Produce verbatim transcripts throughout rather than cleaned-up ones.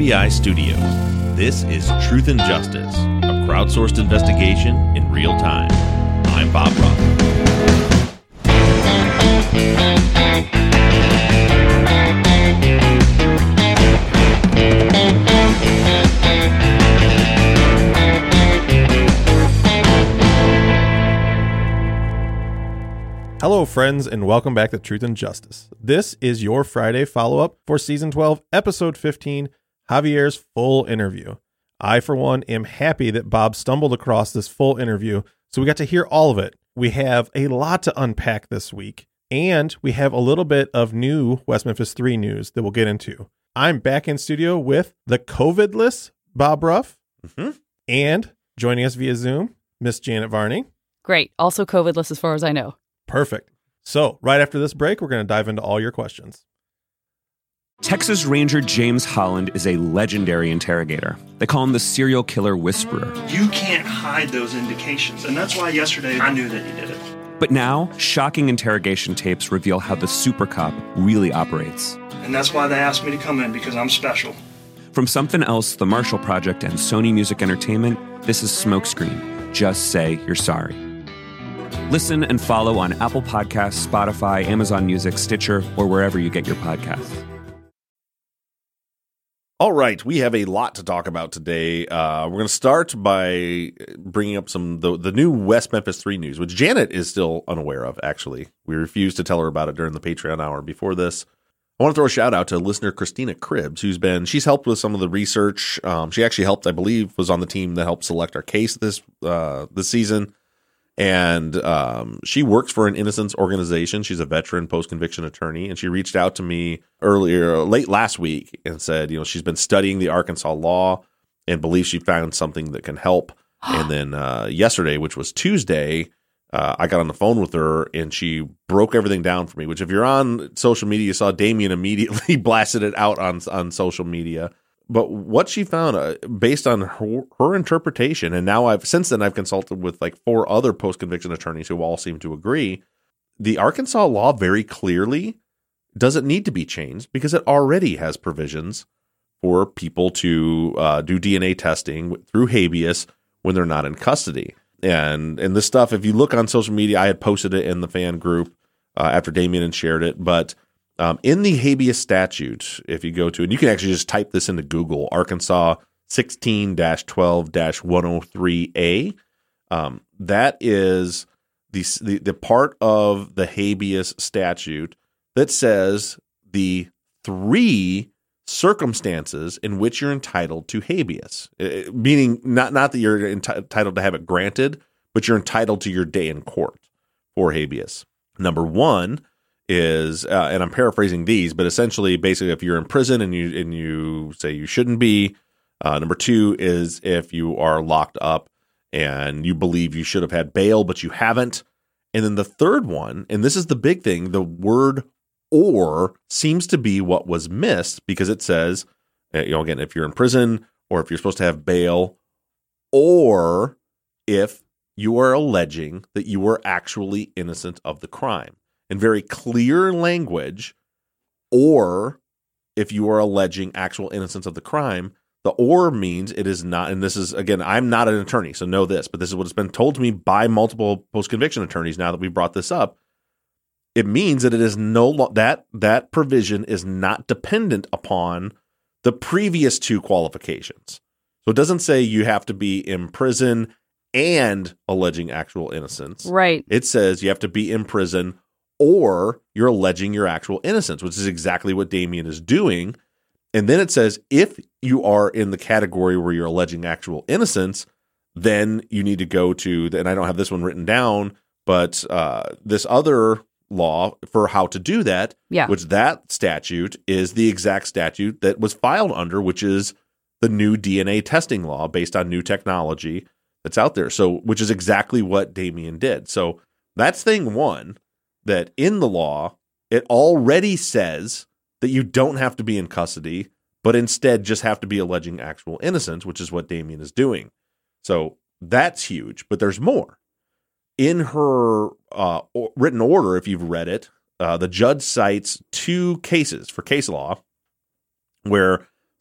B I Studios. This is Truth and Justice, a crowdsourced investigation in real time. I'm Bob Ruff. Hello, friends, and welcome back to Truth and Justice. This is your Friday follow-up for Season twelve, Episode fifteen, Javier's full interview. I, for one, am happy that Bob stumbled across this full interview, so we got to hear all of it. We have a lot to unpack this week, and we have a little bit of new West Memphis three news that we'll get into. I'm back in studio with the COVID-less Bob Ruff, mm-hmm. and joining us via Zoom, Miss Janet Varney. Great. Also COVID-less as far as I know. Perfect. So, right after this break, we're going to dive into all your questions. Texas Ranger James Holland is a legendary interrogator. They call him the serial killer whisperer. You can't hide those indications, and that's why yesterday I knew that he did it. But now, shocking interrogation tapes reveal how the super cop really operates. And that's why they asked me to come in, because I'm special. From Something Else, The Marshall Project, and Sony Music Entertainment, this is Smokescreen. Just say you're sorry. Listen and follow on Apple Podcasts, Spotify, Amazon Music, Stitcher, or wherever you get your podcasts. All right, we have a lot to talk about today. Uh, we're going to start by bringing up some the, the new West Memphis three news, which Janet is still unaware of, actually. We refused to tell her about it during the Patreon hour before this. I want to throw a shout out to listener Christina Cribbs, who's been, she's helped with some of the research. Um, she actually helped, I believe, was on the team that helped select our case this uh, this season. And um, she works for an innocence organization. She's a veteran post-conviction attorney. And she reached out to me earlier, late last week, and said, you know, she's been studying the Arkansas law and believes she found something that can help. And then uh, yesterday, which was Tuesday, uh, I got on the phone with her and she broke everything down for me, which if you're on social media, you saw Damien immediately blasted it out on, on social media. But what she found, uh, based on her, her interpretation, and now I've since then I've consulted with like four other post-conviction attorneys who all seem to agree, the Arkansas law very clearly doesn't need to be changed because it already has provisions for people to uh, do D N A testing through habeas when they're not in custody. And and this stuff, if you look on social media, I had posted it in the fan group uh, after Damien had shared it, but Um, in the habeas statute, if you go to, and you can actually just type this into Google, Arkansas sixteen twelve one oh three A, um, that is the, the the part of the habeas statute that says the three circumstances in which you're entitled to habeas, uh, meaning not, not that you're enti- entitled to have it granted, but you're entitled to your day in court for habeas. Number one is, uh, and I'm paraphrasing these, but essentially, basically, if you're in prison and you and you say you shouldn't be. Uh, number two is if you are locked up and you believe you should have had bail, but you haven't. And then the third one, and this is the big thing, the word "or" seems to be what was missed because it says, you know, again, if you're in prison or if you're supposed to have bail, or if you are alleging that you were actually innocent of the crime. In very clear language, or if you are alleging actual innocence of the crime, the or means it is not, and this is, again, I'm not an attorney, so know this, but this is what has been told to me by multiple post-conviction attorneys now that we brought this up. It means that it is no, that, that provision is not dependent upon the previous two qualifications. So it doesn't say you have to be in prison and alleging actual innocence. Right. It says you have to be in prison or you're alleging your actual innocence, which is exactly what Damien is doing. And then it says, if you are in the category where you're alleging actual innocence, then you need to go to, the, and I don't have this one written down, but uh, this other law for how to do that, yeah. which that statute is the exact statute that was filed under, which is the new D N A testing law based on new technology that's out there. So, which is exactly what Damien did. So that's thing one. That in the law, it already says that you don't have to be in custody, but instead just have to be alleging actual innocence, which is what Damien is doing. So that's huge, but there's more. In her uh, written order, if you've read it, uh, the judge cites two cases for case law where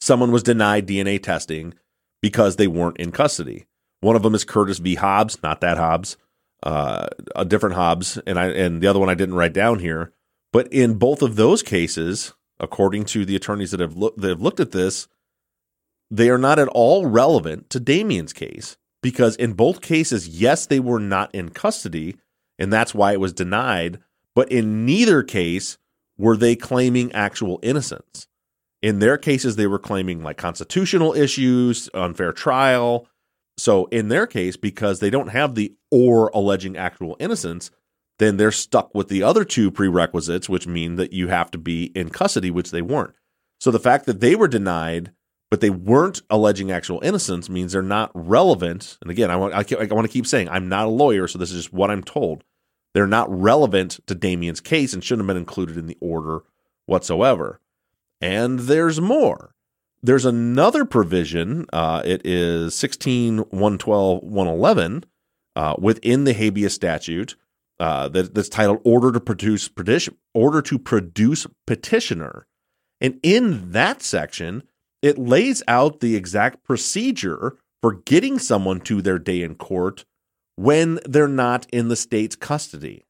someone was denied D N A testing because they weren't in custody. One of them is Curtis v. Hobbs, not that Hobbs, uh, a different Hobbs, and I and the other one I didn't write down here. But in both of those cases, according to the attorneys that have, look, that have looked at this, they are not at all relevant to Damien's case because in both cases, yes, they were not in custody, and that's why it was denied. But in neither case were they claiming actual innocence. In their cases, they were claiming like constitutional issues, unfair trial. So in their case, because they don't have the or alleging actual innocence, then they're stuck with the other two prerequisites, which mean that you have to be in custody, which they weren't. So the fact that they were denied, but they weren't alleging actual innocence means they're not relevant. And again, I want, I, I want to keep saying I'm not a lawyer, so this is just what I'm told. They're not relevant to Damien's case and shouldn't have been included in the order whatsoever. And there's more. There's another provision. Uh, it is sixteen one twelve one eleven uh, within the habeas statute uh, that, that's titled "Order to Produce Petition." Order to Produce Petitioner, and in that section, it lays out the exact procedure for getting someone to their day in court when they're not in the state's custody.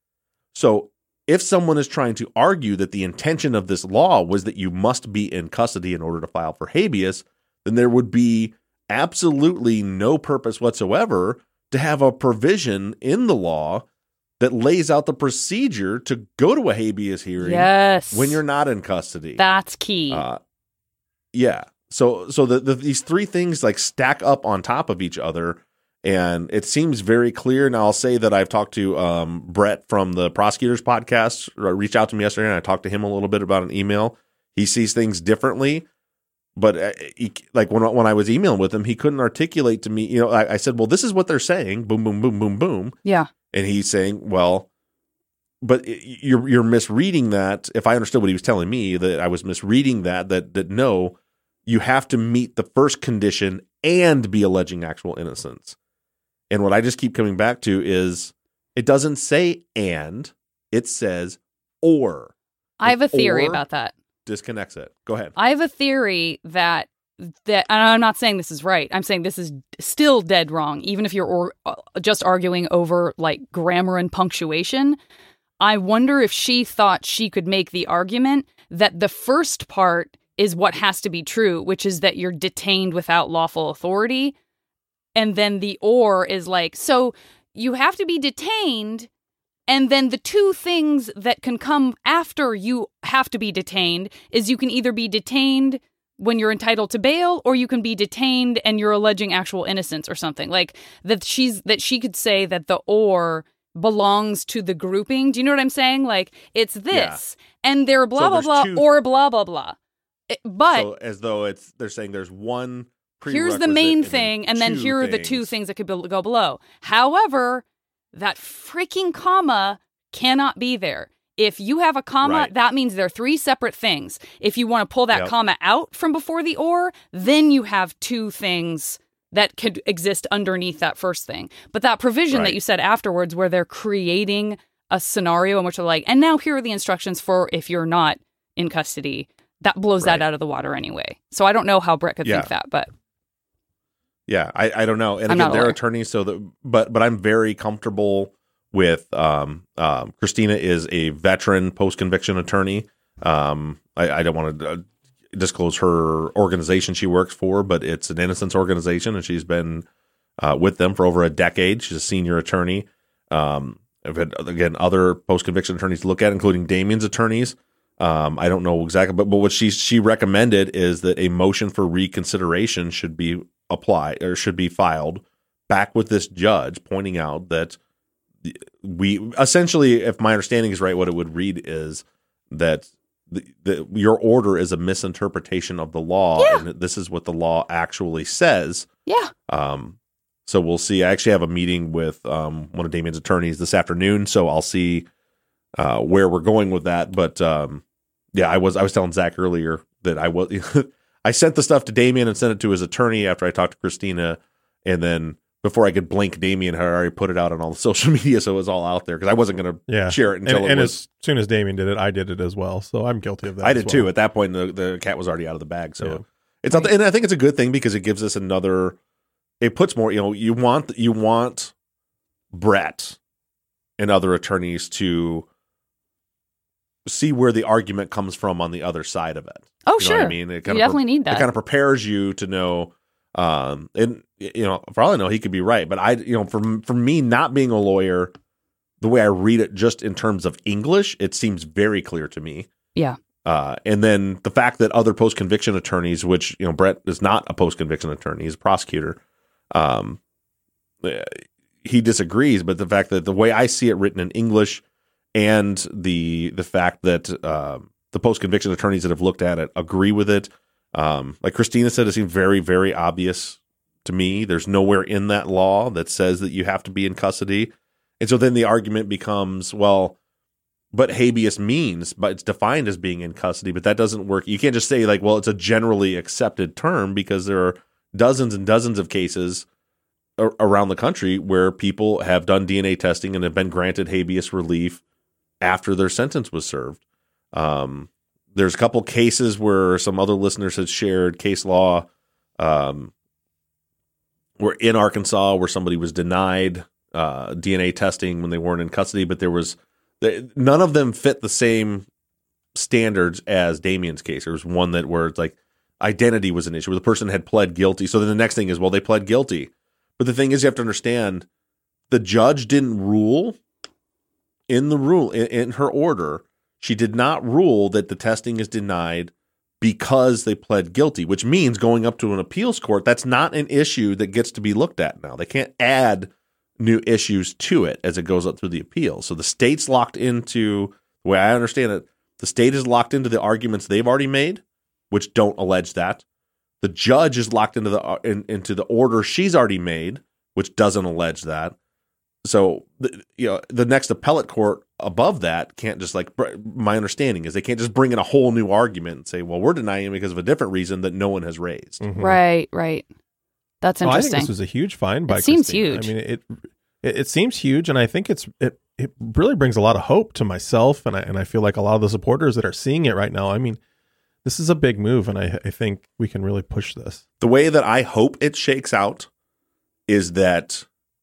So if someone is trying to argue that the intention of this law was that you must be in custody in order to file for habeas, then there would be absolutely no purpose whatsoever to have a provision in the law that lays out the procedure to go to a habeas hearing Yes. when you're not in custody. That's key. Uh, yeah. So so the, the, these three things like stack up on top of each other. And it seems very clear. Now, I'll say that I've talked to um, Brett from the Prosecutors Podcast, reached out to me yesterday, and I talked to him a little bit about an email. He sees things differently, but uh, he, like when, when I was emailing with him, he couldn't articulate to me, you know, I, I said, well, this is what they're saying, boom, boom, boom, boom, boom. Yeah. And he's saying, well, but you're you're misreading that. If I understood what he was telling me, that I was misreading that, that, that no, you have to meet the first condition and be alleging actual innocence. And what I just keep coming back to is it doesn't say and, it says or. I have a theory Or about that. Disconnects it. Go ahead. I have a theory that that and I'm not saying this is right. I'm saying this is still dead wrong, even if you're or, uh, just arguing over like grammar and punctuation. I wonder if she thought she could make the argument that the first part is what has to be true, which is that you're detained without lawful authority. And then the or is like, so you have to be detained. And then the two things that can come after you have to be detained is you can either be detained when you're entitled to bail, or you can be detained and you're alleging actual innocence or something. Like that she's that she could say that the or belongs to the grouping. Do you know what I'm saying? Like it's this yeah. and they're blah, so blah, blah, two... or blah, blah, blah. It, but so as though it's they're saying there's one. Here's the main and thing, and then here are things. the two things that could be, go below. However, that freaking comma cannot be there. If you have a comma, right. that means there are three separate things. If you want to pull that yep. comma out from before the or, then you have two things that could exist underneath that first thing. But that provision right. that you said afterwards where they're creating a scenario in which they're like, and now here are the instructions for if you're not in custody, that blows right. that out of the water anyway. So I don't know how Brett could yeah. think that, but... Yeah, I, I don't know. And I'm again, they're lawyer. attorneys, so the but but I'm very comfortable with um, um, Christina is a veteran post-conviction attorney. Um, I, I don't want to uh, disclose her organization she works for, but it's an innocence organization, and she's been uh, with them for over a decade. She's a senior attorney. Um, I've had, again, other post-conviction attorneys to look at, including Damien's attorneys. Um, I don't know exactly, but, but what she she recommended is that a motion for reconsideration should be apply or should be filed back with this judge, pointing out that we essentially, if my understanding is right, what it would read is that the, the, your order is a misinterpretation of the law, yeah. and this is what the law actually says. Yeah. Um. So we'll see. I actually have a meeting with um one of Damien's attorneys this afternoon, so I'll see uh, where we're going with that. But um, yeah, I was I was telling Zach earlier that I was. I sent the stuff to Damien and sent it to his attorney after I talked to Christina. And then before I could blink, Damien had already put it out on all the social media. So it was all out there because I wasn't going to yeah. share it until and, it and was. as soon as Damien did it, I did it as well. So I'm guilty of that. I as did well. too. At that point, the, the cat was already out of the bag. So, It's not, and I think it's a good thing because it gives us another. It puts more. You know, you want you want Brett and other attorneys to see where the argument comes from on the other side of it. Oh, you know sure. what I mean, it you definitely pre- need that. It kind of prepares you to know. Um, and you know, for all I know, he could be right, but I, you know, for for me not being a lawyer, the way I read it, just in terms of English, it seems very clear to me. Yeah. Uh, and then the fact that other post conviction attorneys, which you know, Brett is not a post conviction attorney, he's a prosecutor. Um, he disagrees, but the fact that the way I see it written in English, and the the fact that uh, the post conviction attorneys that have looked at it agree with it. Um, like Christina said, it seemed very, very obvious to me. There's nowhere in that law that says that you have to be in custody. And so then the argument becomes, well, but habeas means, but it's defined as being in custody, but that doesn't work. You can't just say like, well, it's a generally accepted term, because there are dozens and dozens of cases a- around the country where people have done D N A testing and have been granted habeas relief after their sentence was served. Um, There's a couple cases where some other listeners had shared case law um, where in Arkansas where somebody was denied uh, D N A testing when they weren't in custody, but there was they, none of them fit the same standards as Damien's case. There was one that where it's like identity was an issue, where the person had pled guilty. So then the next thing is, well, they pled guilty. But the thing is, you have to understand, the judge didn't rule in the rule in, in her order. She did not rule that the testing is denied because they pled guilty, which means going up to an appeals court, that's not an issue that gets to be looked at now. They can't add new issues to it as it goes up through the appeal. So the state's locked into, the way I understand it, the state is locked into the arguments they've already made, which don't allege that. The judge is locked into the uh, in, into the order she's already made, which doesn't allege that. So, the, you know, the next appellate court above that can't just like, my understanding is they can't just bring in a whole new argument and say, well, we're denying it because of a different reason that no one has raised. Mm-hmm. Right, right. That's Well, I interesting. think this was a huge find by It seems Christina. huge. I mean, it, it it seems huge, and I think it's it it really brings a lot of hope to myself, and I and I feel like a lot of the supporters that are seeing it right now. I mean, this is a big move, and I I think we can really push this. The way that I hope it shakes out is that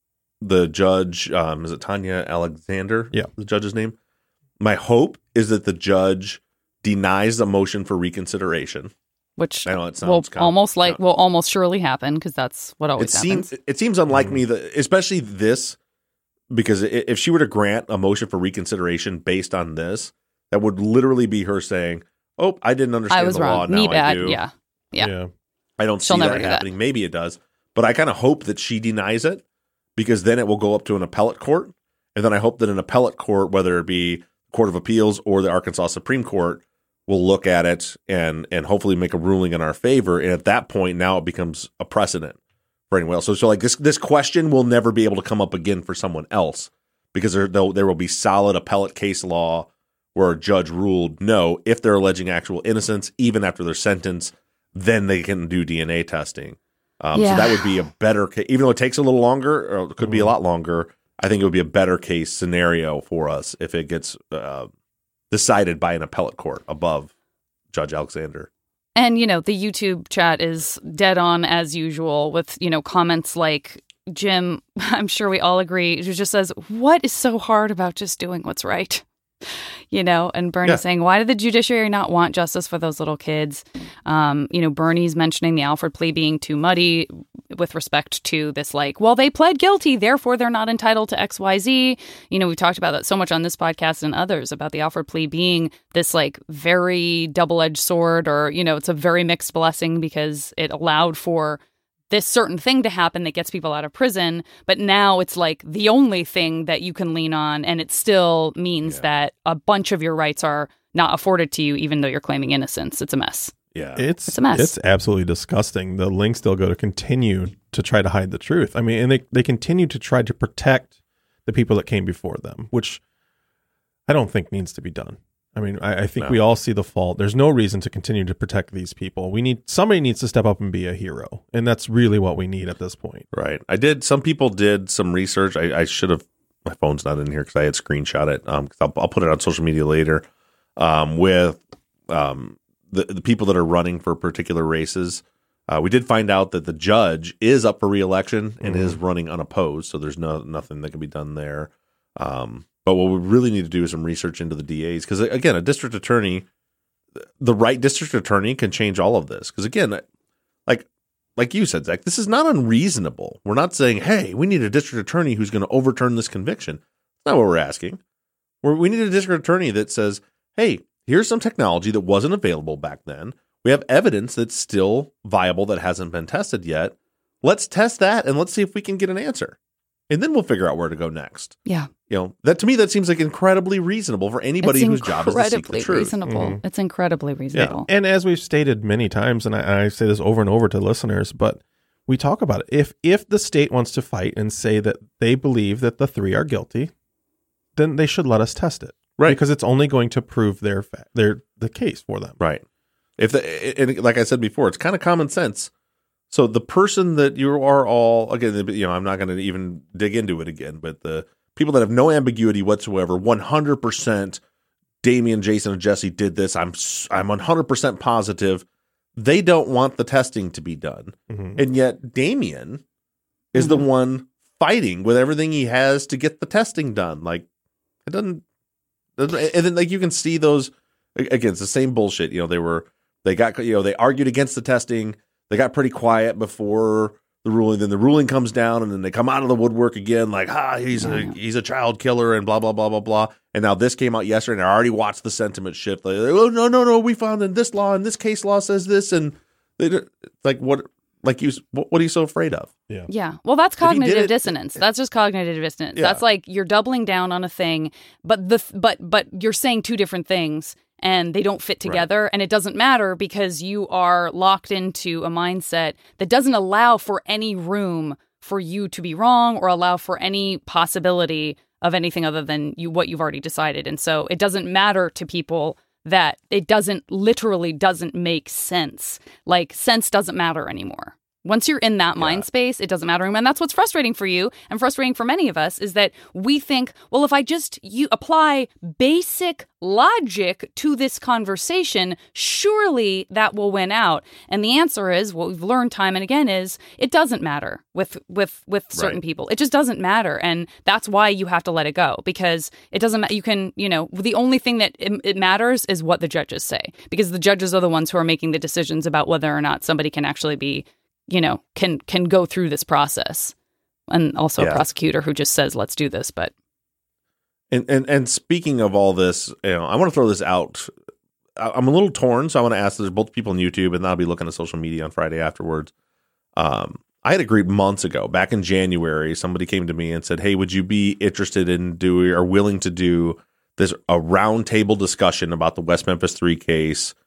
the judge, um, is it Tanya Alexander? Yeah. The judge's name. My hope is that the judge denies the motion for reconsideration. Which I know it sounds will kind of- almost like yeah. will almost surely happen, because that's what It always happens. seems it seems unlike me that, especially this, because i- if she were to grant a motion for reconsideration based on this, that would literally be her saying, "Oh, I didn't understand I was the law. wrong. Now Me I bad. do." Yeah. Yeah. I don't She'll see never that do that. happening. Maybe it does, but I kind of hope that she denies it, because then it will go up to an appellate court, and then I hope that an appellate court, whether it be Court of Appeals or the Arkansas Supreme Court, will look at it and and hopefully make a ruling in our favor. And at that point, now it becomes a precedent for anyone else. So, so like this this question will never be able to come up again for someone else, because there there will be solid appellate case law where a judge ruled no, if they're alleging actual innocence, even after their sentence, then they can do D N A testing. Um, Yeah. So that would be a better case, even though it takes a little longer, or it could be a lot longer. I think it would be a better case scenario for us if it gets uh, decided by an appellate court above Judge Alexander. And, you know, the YouTube chat is dead on as usual with, you know, comments like, Jim, I'm sure we all agree, who just says, what is so hard about just doing what's right? You know, and Bernie Yeah. saying, why did the judiciary not want justice for those little kids? Um, you know, Bernie's mentioning the Alford plea being too muddy with respect to this, like, well, they pled guilty, therefore they're not entitled to X Y Z. You know, we've talked about that so much on this podcast and others about the Alford plea being this, like, very double-edged sword, or, you know, it's a very mixed blessing because it allowed for this certain thing to happen that gets people out of prison, but now it's like the only thing that you can lean on, and it still means Yeah. that a bunch of your rights are not afforded to you, even though you're claiming innocence. It's a mess. Yeah. It's It's a mess. It's absolutely disgusting. The links they'll go to continue to try to hide the truth. I mean, and they, they continue to try to protect the people that came before them, which I don't think needs to be done. I mean, I, I think No. we all see the fault. There's no reason to continue to protect these people. We need somebody needs to step up and be a hero, and that's really what we need at this point. Right. I did. Some people did some research. I, I should have. My phone's not in here because I had screenshot it. Um, 'cause I'll, I'll put it on social media later. Um, with um the, the people that are running for particular races. Uh, we did find out that the judge is up for re-election and mm-hmm. is running unopposed, so there's no nothing that can be done there. Um, but what we really need to do is some research into the D As, because again, a district attorney, the right district attorney can change all of this. Because again, like like you said, Zach, this is not unreasonable. We're not saying, hey, we need a district attorney who's going to overturn this conviction. That's not what we're asking. We're, we need a district attorney that says, hey, here's some technology that wasn't available back then. We have evidence that's still viable that hasn't been tested yet. Let's test that and let's see if we can get an answer. And then we'll figure out where to go next. Yeah. You know, that to me, that seems like incredibly reasonable for anybody it's whose job is to seek the incredibly truth. reasonable. Mm-hmm. It's incredibly reasonable. Yeah. And as we've stated many times, and I, I say this over and over to listeners, but we talk about it. If if the state wants to fight and say that they believe that the three are guilty, then they should let us test it. Right. Because it's only going to prove their fa- their the case for them. Right. If the, and like I said before, it's kind of common sense. So the person that you are all, again, you know, I'm not going to even dig into it again, but the people that have no ambiguity whatsoever, one hundred percent Damian, Jason, and Jesse did this. I'm I'm one hundred percent positive. They don't want the testing to be done. Mm-hmm. And yet Damian is mm-hmm. the one fighting with everything he has to get the testing done. Like, it doesn't, doesn't and then like you can see those, again, it's the same bullshit. You know, they were, they got, you know, they argued against the testing. They got pretty quiet before the ruling. Then the ruling comes down, and then they come out of the woodwork again, like, ah, he's a he's a child killer, and blah blah blah blah blah. And now this came out yesterday, and I already watched the sentiment shift. Like, oh no no no, we found in this law, and this case law says this, and they like what like you what, what are you so afraid of? Yeah yeah. Well, that's cognitive dissonance. That's just cognitive dissonance. Yeah. That's like you're doubling down on a thing, but the but but you're saying two different things. And they don't fit together. Right. And it doesn't matter because you are locked into a mindset that doesn't allow for any room for you to be wrong or allow for any possibility of anything other than you what you've already decided. And so it doesn't matter to people that it doesn't literally doesn't make sense. Like sense doesn't matter anymore. Once you're in that yeah. mind space, it doesn't matter. And that's what's frustrating for you and frustrating for many of us is that we think, well, if I just you apply basic logic to this conversation, surely that will win out. And the answer is, what we've learned time and again is, it doesn't matter with with with certain right. people. It just doesn't matter. And that's why you have to let it go, because it doesn't matter. You can, you know, the only thing that it, it matters is what the judges say, because the judges are the ones who are making the decisions about whether or not somebody can actually be, you know, can can go through this process. And also yeah. a prosecutor who just says, let's do this. But and, and and speaking of all this, you know, I want to throw this out. I'm a little torn, so I want to ask. There's both people on YouTube, and I'll be looking at social media on Friday afterwards. Um, I had agreed months ago, back in January, somebody came to me and said, hey, would you be interested in doing or willing to do this a roundtable discussion about the West Memphis three case?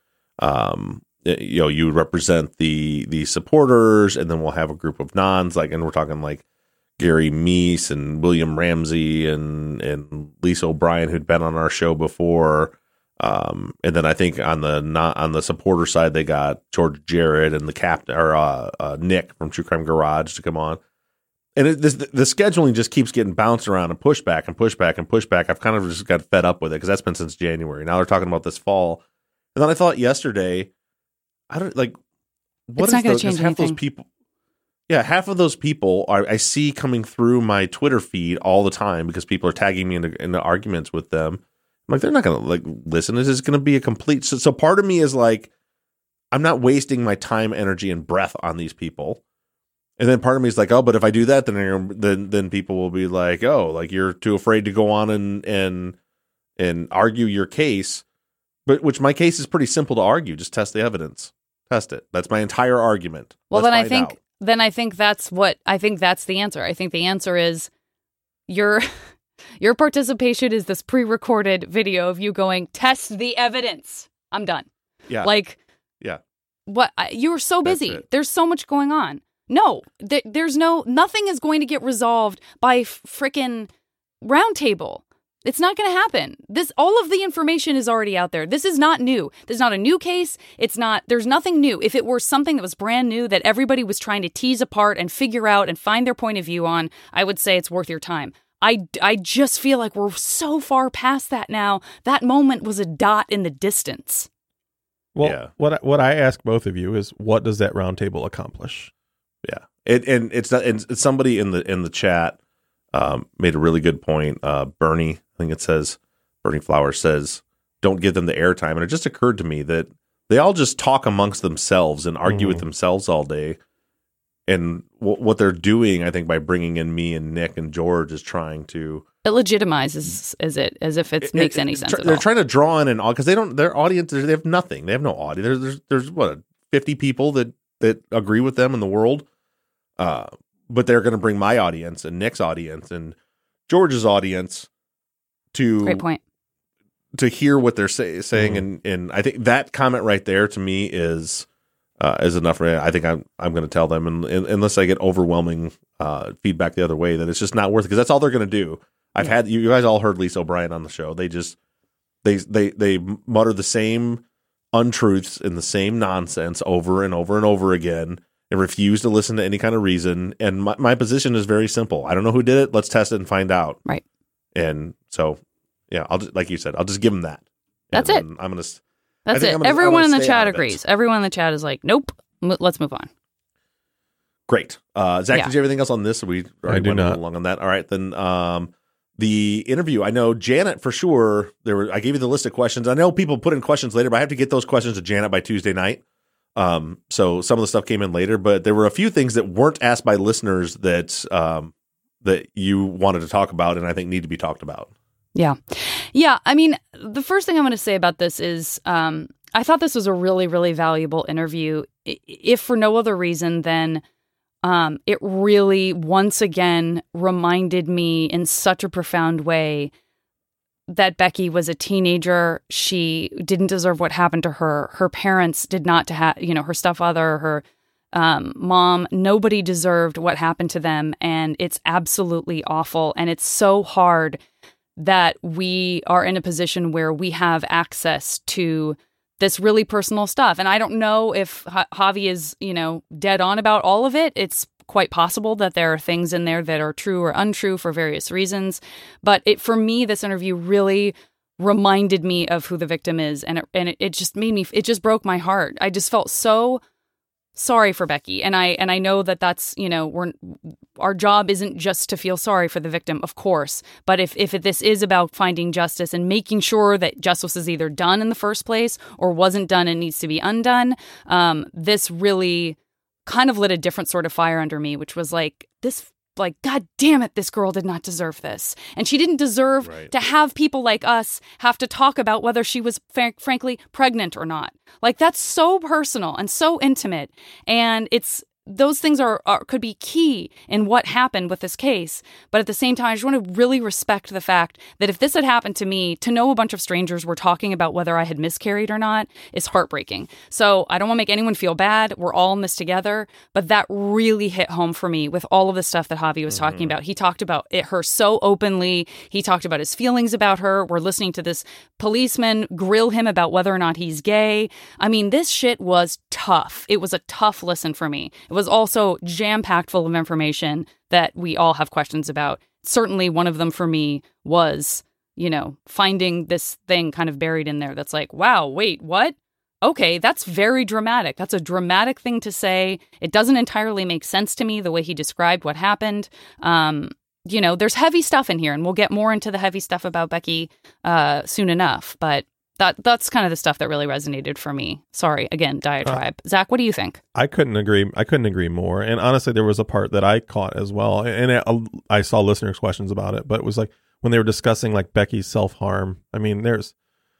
Um You know, you represent the the supporters, and then we'll have a group of nons, like, and we're talking like Gary Meese and William Ramsey and and Lisa O'Brien, who'd been on our show before, um, and then I think on the not on the supporter side they got George Jarrett and the captain or uh, uh, Nick from True Crime Garage to come on, and it, this, the scheduling just keeps getting bounced around and pushed back and pushed back and pushed back. I've kind of just got fed up with it because that's been since January. Now they're talking about this fall, and then I thought yesterday. I don't like what it's is not going those, to change half anything. those people. Yeah, half of those people are I see coming through my Twitter feed all the time because people are tagging me into, into arguments with them. I'm like, they're not going to like listen. This is going to be a complete. So, so part of me is like, I'm not wasting my time, energy, and breath on these people. And then part of me is like, oh, but if I do that, then then then people will be like, oh, like you're too afraid to go on and and and argue your case. But which my case is pretty simple to argue. Just test the evidence. Test it. That's my entire argument. Well, Let's then I find think out. then I think that's what I think that's the answer. I think the answer is your your participation is this pre-recorded video of you going, test the evidence. I'm done. Yeah. Like, yeah. What you were so busy. There's so much going on. No, th- there's no nothing is going to get resolved by frickin' roundtable. It's not going to happen. This, all of the information is already out there. This is not new. This is not a new case. It's not, there's nothing new. If it were something that was brand new that everybody was trying to tease apart and figure out and find their point of view on, I would say it's worth your time. I, I just feel like we're so far past that now. That moment was a dot in the distance. Well, yeah. what I- what I ask both of you is, what does that roundtable accomplish? Yeah, it, and it's not. And it's somebody in the in the chat um, made a really good point. Uh, Bernie, I think it says Bernie Flowers says, "Don't give them the airtime." And it just occurred to me that they all just talk amongst themselves and argue Mhm. with themselves all day. And w- what they're doing, I think, by bringing in me and Nick and George, is trying to It legitimizes as it as if it, it- makes it- any it- sense tr- at they're all. trying to draw in an audience because they don't. Their audience, they have nothing. They have no audience. There's there's, there's what fifty people that that agree with them in the world. Uh, but they're going to bring my audience and Nick's audience and George's audience to Great point. to hear what they're say, saying, Mhm. and and I think that comment right there to me is uh, is enough for me. I think I'm I'm going to tell them, and, and unless I get overwhelming uh, feedback the other way, that it's just not worth it because that's all they're going to do. I've Yeah. had you, you guys all heard Lisa O'Brien on the show. They just they they they mutter the same untruths and the same nonsense over and over and over again. And refuse to listen to any kind of reason. And my, my position is very simple. I don't know who did it. Let's test it and find out. Right. And so, yeah, I'll just, like you said, I'll just give them that. That's And it. then I'm gonna. That's think it. I'm gonna- Everyone I'm in gonna the stay out chat of it. agrees. Everyone in the chat is like, nope. M- let's move on. Great. Uh, Zach, Yeah. did you have anything else on this? Or we already do went not. along on that. All right, then. Um, the interview. I know Janet for sure. There were. I gave you the list of questions. I know people put in questions later, but I have to get those questions to Janet by Tuesday night. Um, so some of the stuff came in later, but there were a few things that weren't asked by listeners that um, that you wanted to talk about, and I think need to be talked about. Yeah. Yeah. I mean, the first thing I'm going to say about this is um, I thought this was a really, really valuable interview, I- if for no other reason than um, it really once again reminded me in such a profound way that Becky was a teenager. She didn't deserve what happened to her. Her parents did not to have, you know, her stepfather, her um, mom, nobody deserved what happened to them. And it's absolutely awful. And it's so hard that we are in a position where we have access to this really personal stuff. And I don't know if H- Javi is, you know, dead on about all of it. It's quite possible that there are things in there that are true or untrue for various reasons. But it, for me, this interview really reminded me of who the victim is. And it, and it, it just made me, it just broke my heart. I just felt so sorry for Becky. And I, and I know that that's, you know, we're, our job isn't just to feel sorry for the victim, of course. But if, if this is about finding justice and making sure that justice is either done in the first place or wasn't done and needs to be undone, um, this really kind of lit a different sort of fire under me, which was like, this, like, God damn it, this girl did not deserve this. And she didn't deserve Right. to have people like us have to talk about whether she was, fr- frankly, pregnant or not. Like, that's so personal and so intimate. And it's, those things are, are could be key in what happened with this case. But at the same time, I just want to really respect the fact that if this had happened to me, to know a bunch of strangers were talking about whether I had miscarried or not is heartbreaking. So I don't want to make anyone feel bad. We're all in this together. But that really hit home for me with all of the stuff that Javi was Mm-hmm. talking about. He talked about it, her so openly. He talked about his feelings about her. We're listening to this policeman grill him about whether or not he's gay. I mean, this shit was tough. It was a tough listen for me. It was also jam-packed full of information that we all have questions about. Certainly one of them for me was, you know, finding this thing kind of buried in there that's like, wow, wait, what? Okay, that's very dramatic. That's a dramatic thing to say. It doesn't entirely make sense to me the way he described what happened. Um, you know, there's heavy stuff in here, and we'll get more into the heavy stuff about Becky uh, soon enough. But that that's kind of the stuff that really resonated for me. Sorry, again, diatribe. Uh, Zach, what do you think? I couldn't agree. I couldn't agree more. And honestly, there was a part that I caught as well. And it, I saw listeners' questions about it, but it was like when they were discussing like Becky's self-harm. I mean, there's,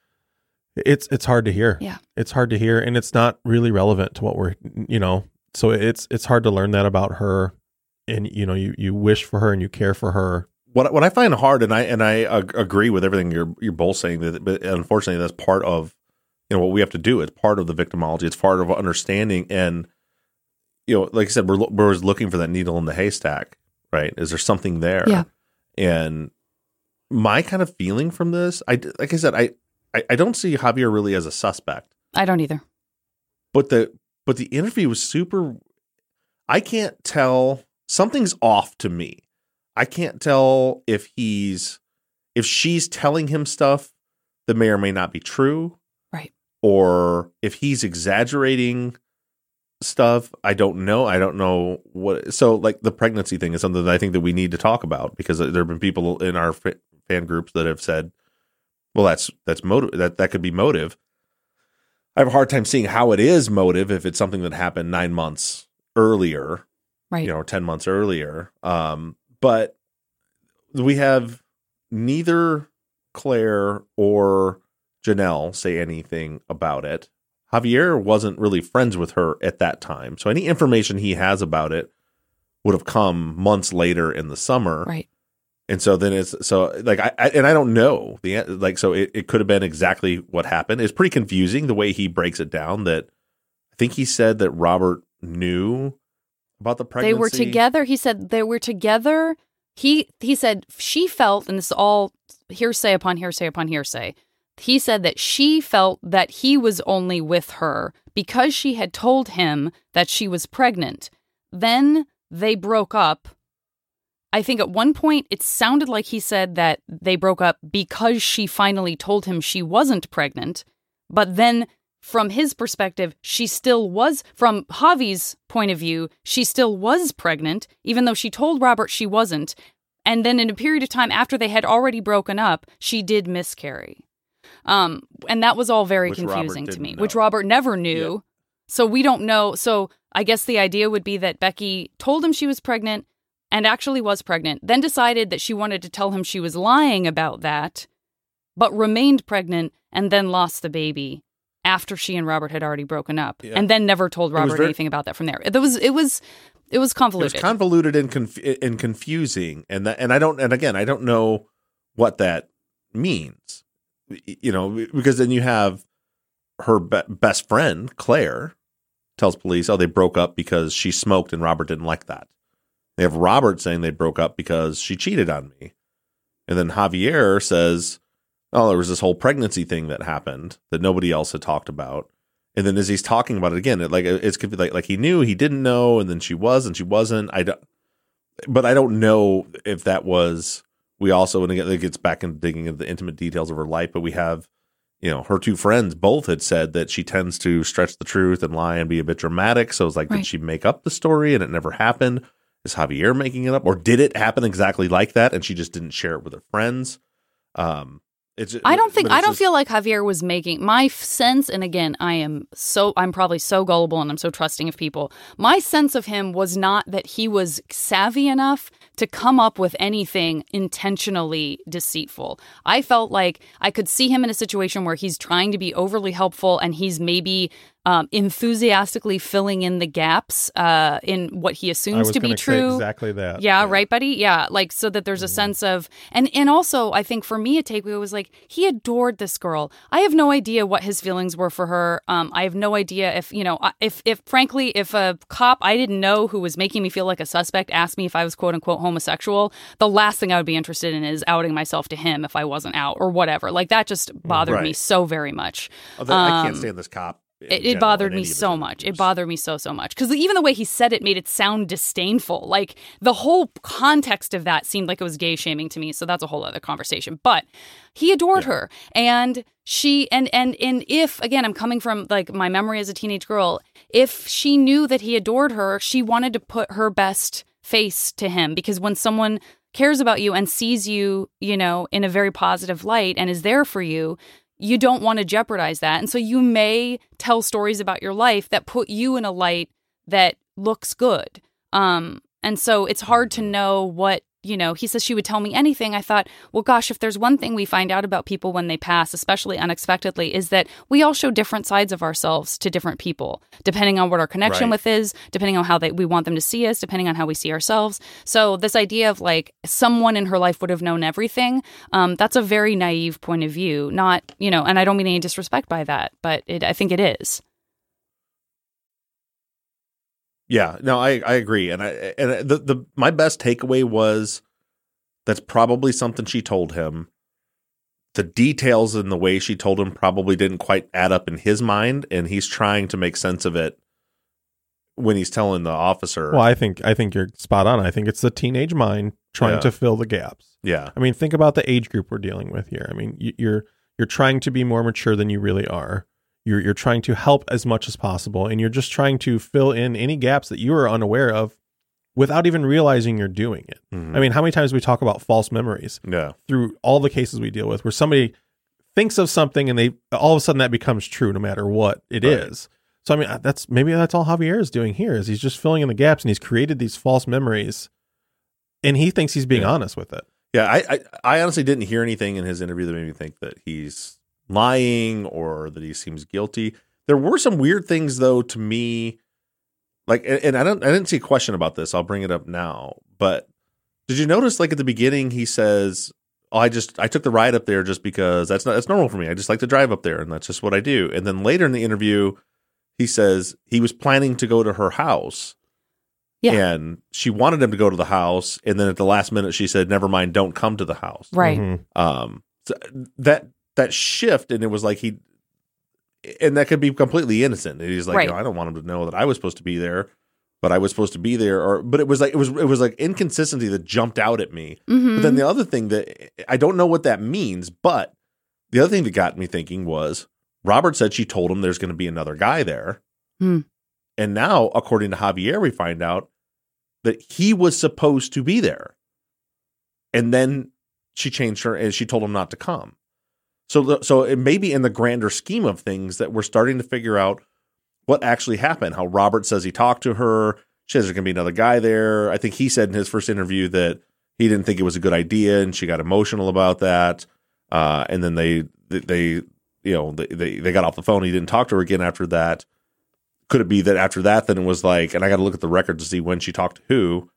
it's, it's hard to hear. Yeah. It's hard to hear. And it's not really relevant to what we're, you know, so it's, it's hard to learn that about her. And, you know, you, you wish for her and you care for her. What what I find hard, and I and I ag- agree with everything you're you're both saying, that but unfortunately that's part of, you know, what we have to do. It's part of the victimology. It's part of understanding, and you know, like I said, we're we're always looking for that needle in the haystack, right? Is there something there? Yeah. And my kind of feeling from this, I like I said, I I, I don't see Javier really as a suspect, I don't either. but the but the interview was super. I can't tell, something's off to me. I can't tell if he's, if she's telling him stuff that may or may not be true. Right. or if he's exaggerating stuff. I don't know. I don't know what. So like the pregnancy thing is something that I think that we need to talk about, because there have been people in our fan groups that have said, well, that's, that's motive. That, that could be motive. I have a hard time seeing how it is motive if it's something that happened nine months earlier, right? You know, ten months earlier. Um, but we have neither Claire or Janelle say anything about it. Javier wasn't really friends with her at that time, so any information he has about it would have come months later in the summer, right? And so then it's so like I, I and I don't know the like so it, it could have been exactly what happened. It's pretty confusing the way he breaks it down. That I think he said that Robert knew about the pregnancy. They were together. He said they were together. He he said she felt, and this is all hearsay upon hearsay upon hearsay. He said that she felt that he was only with her because she had told him that she was pregnant. Then they broke up. I think at one point it sounded like he said that they broke up because she finally told him she wasn't pregnant. But then from his perspective, she still was, from Javi's point of view, she still was pregnant, even though she told Robert she wasn't. And then in a period of time after they had already broken up, she did miscarry. Um, and that was all very which confusing to me, know. which Robert never knew. Yeah. So we don't know. So I guess the idea would be that Becky told him she was pregnant and actually was pregnant, then decided that she wanted to tell him she was lying about that, but remained pregnant and then lost the baby after she and Robert had already broken up, yeah. and then never told Robert very, anything about that from there. It was it was it was convoluted. It was convoluted and conf- and confusing, and that, and I don't and again I don't know what that means, you know, because then you have her be- best friend Claire tells police, oh, they broke up because she smoked and Robert didn't like that. They have Robert saying they broke up because she cheated on me. And then Javier says, oh, there was this whole pregnancy thing that happened that nobody else had talked about. And then as he's talking about it again, it like it's like like he knew, he didn't know, and then she was and she wasn't. I don't, but I don't know if that was, we also, and again, it gets back into digging into the intimate details of her life, but we have, you know, her two friends both had said that she tends to stretch the truth and lie and be a bit dramatic. So it's like, right. Did she make up the story and it never happened? Is Javier making it up, or did it happen exactly like that and she just didn't share it with her friends? Um, it's, I don't think I don't just, feel like Javier was making my f- sense. And again, I am so I'm probably so gullible and I'm so trusting of people. My sense of him was not that he was savvy enough to come up with anything intentionally deceitful. I felt like I could see him in a situation where he's trying to be overly helpful and he's maybe um, enthusiastically filling in the gaps uh, in what he assumes to be true. Say exactly that. Yeah, yeah, right, buddy? Yeah, like so that there's a mm-hmm. sense of, and, and also I think for me a takeaway was like, he adored this girl. I have no idea what his feelings were for her. Um, I have no idea if, you know, if, if frankly, if a cop I didn't know who was making me feel like a suspect asked me if I was quote unquote homosexual, the last thing I would be interested in is outing myself to him if I wasn't out or whatever. Like that just bothered right. me so very much. Although um, I can't stand this cop. It, it bothered me so much. It bothered me so, so much. Because even the way he said it made it sound disdainful. Like, the whole context of that seemed like it was gay shaming to me. So that's a whole other conversation. But he adored yeah. her. And she, and, and, and if, again, I'm coming from, like, my memory as a teenage girl, if she knew that he adored her, she wanted to put her best face to him. Because when someone cares about you and sees you, you know, in a very positive light and is there for you, you don't want to jeopardize that. And so you may tell stories about your life that put you in a light that looks good. Um, and so it's hard to know what, you know, he says she would tell me anything. I thought, well, gosh, if there's one thing we find out about people when they pass, especially unexpectedly, is that we all show different sides of ourselves to different people, depending on what our connection right. with is, depending on how they, we want them to see us, depending on how we see ourselves. So this idea of like someone in her life would have known everything, um, that's a very naive point of view. Not, you know, and I don't mean any disrespect by that, but it, I think it is. Yeah, no, I, I agree, and I and the, the my best takeaway was that's probably something she told him. The details in the way she told him probably didn't quite add up in his mind, and he's trying to make sense of it when he's telling the officer. Well, I think I think you're spot on. I think it's the teenage mind trying yeah. to fill the gaps. Yeah, I mean, think about the age group we're dealing with here. I mean, you're you're trying to be more mature than you really are. You're you're trying to help as much as possible, and you're just trying to fill in any gaps that you are unaware of without even realizing you're doing it. Mhm. I mean, how many times we talk about false memories Yeah. through all the cases we deal with, where somebody thinks of something and they all of a sudden that becomes true no matter what it Right. is. So I mean, that's maybe that's all Javier is doing here, is he's just filling in the gaps, and he's created these false memories, and he thinks he's being Yeah. honest with it. Yeah, I, I I honestly didn't hear anything in his interview that made me think that he's lying or that he seems guilty. There were some weird things though to me, like, and, and I don't I didn't see a question about this. I'll bring it up now. But did you notice, like at the beginning, he says, "Oh, I just I took the ride up there just because that's not that's normal for me. I just like to drive up there, and that's just what I do." And then later in the interview, he says he was planning to go to her house. Yeah. And she wanted him to go to the house, and then at the last minute she said, "Never mind, don't come to the house." Right. Mhm. Um, so that that shift, and it was like he, and that could be completely innocent. And he's like, Right. you know, I don't want him to know that I was supposed to be there, but I was supposed to be there, or but it was like it was it was like inconsistency that jumped out at me. Mhm. But then the other thing that I don't know what that means, but the other thing that got me thinking was Robert said she told him there's going to be another guy there. Hmm. And now, according to Javier, we find out that he was supposed to be there. And then she changed her and she told him not to come. So, the, so it may be in the grander scheme of things that we're starting to figure out what actually happened. How Robert says he talked to her. She says there's going to be another guy there. I think he said in his first interview that he didn't think it was a good idea, and she got emotional about that. Uh, and then they, they, you know, they, they, they got off the phone. He didn't talk to her again after that. Could it be that after that, then it was like, and I got to look at the record to see when she talked to who,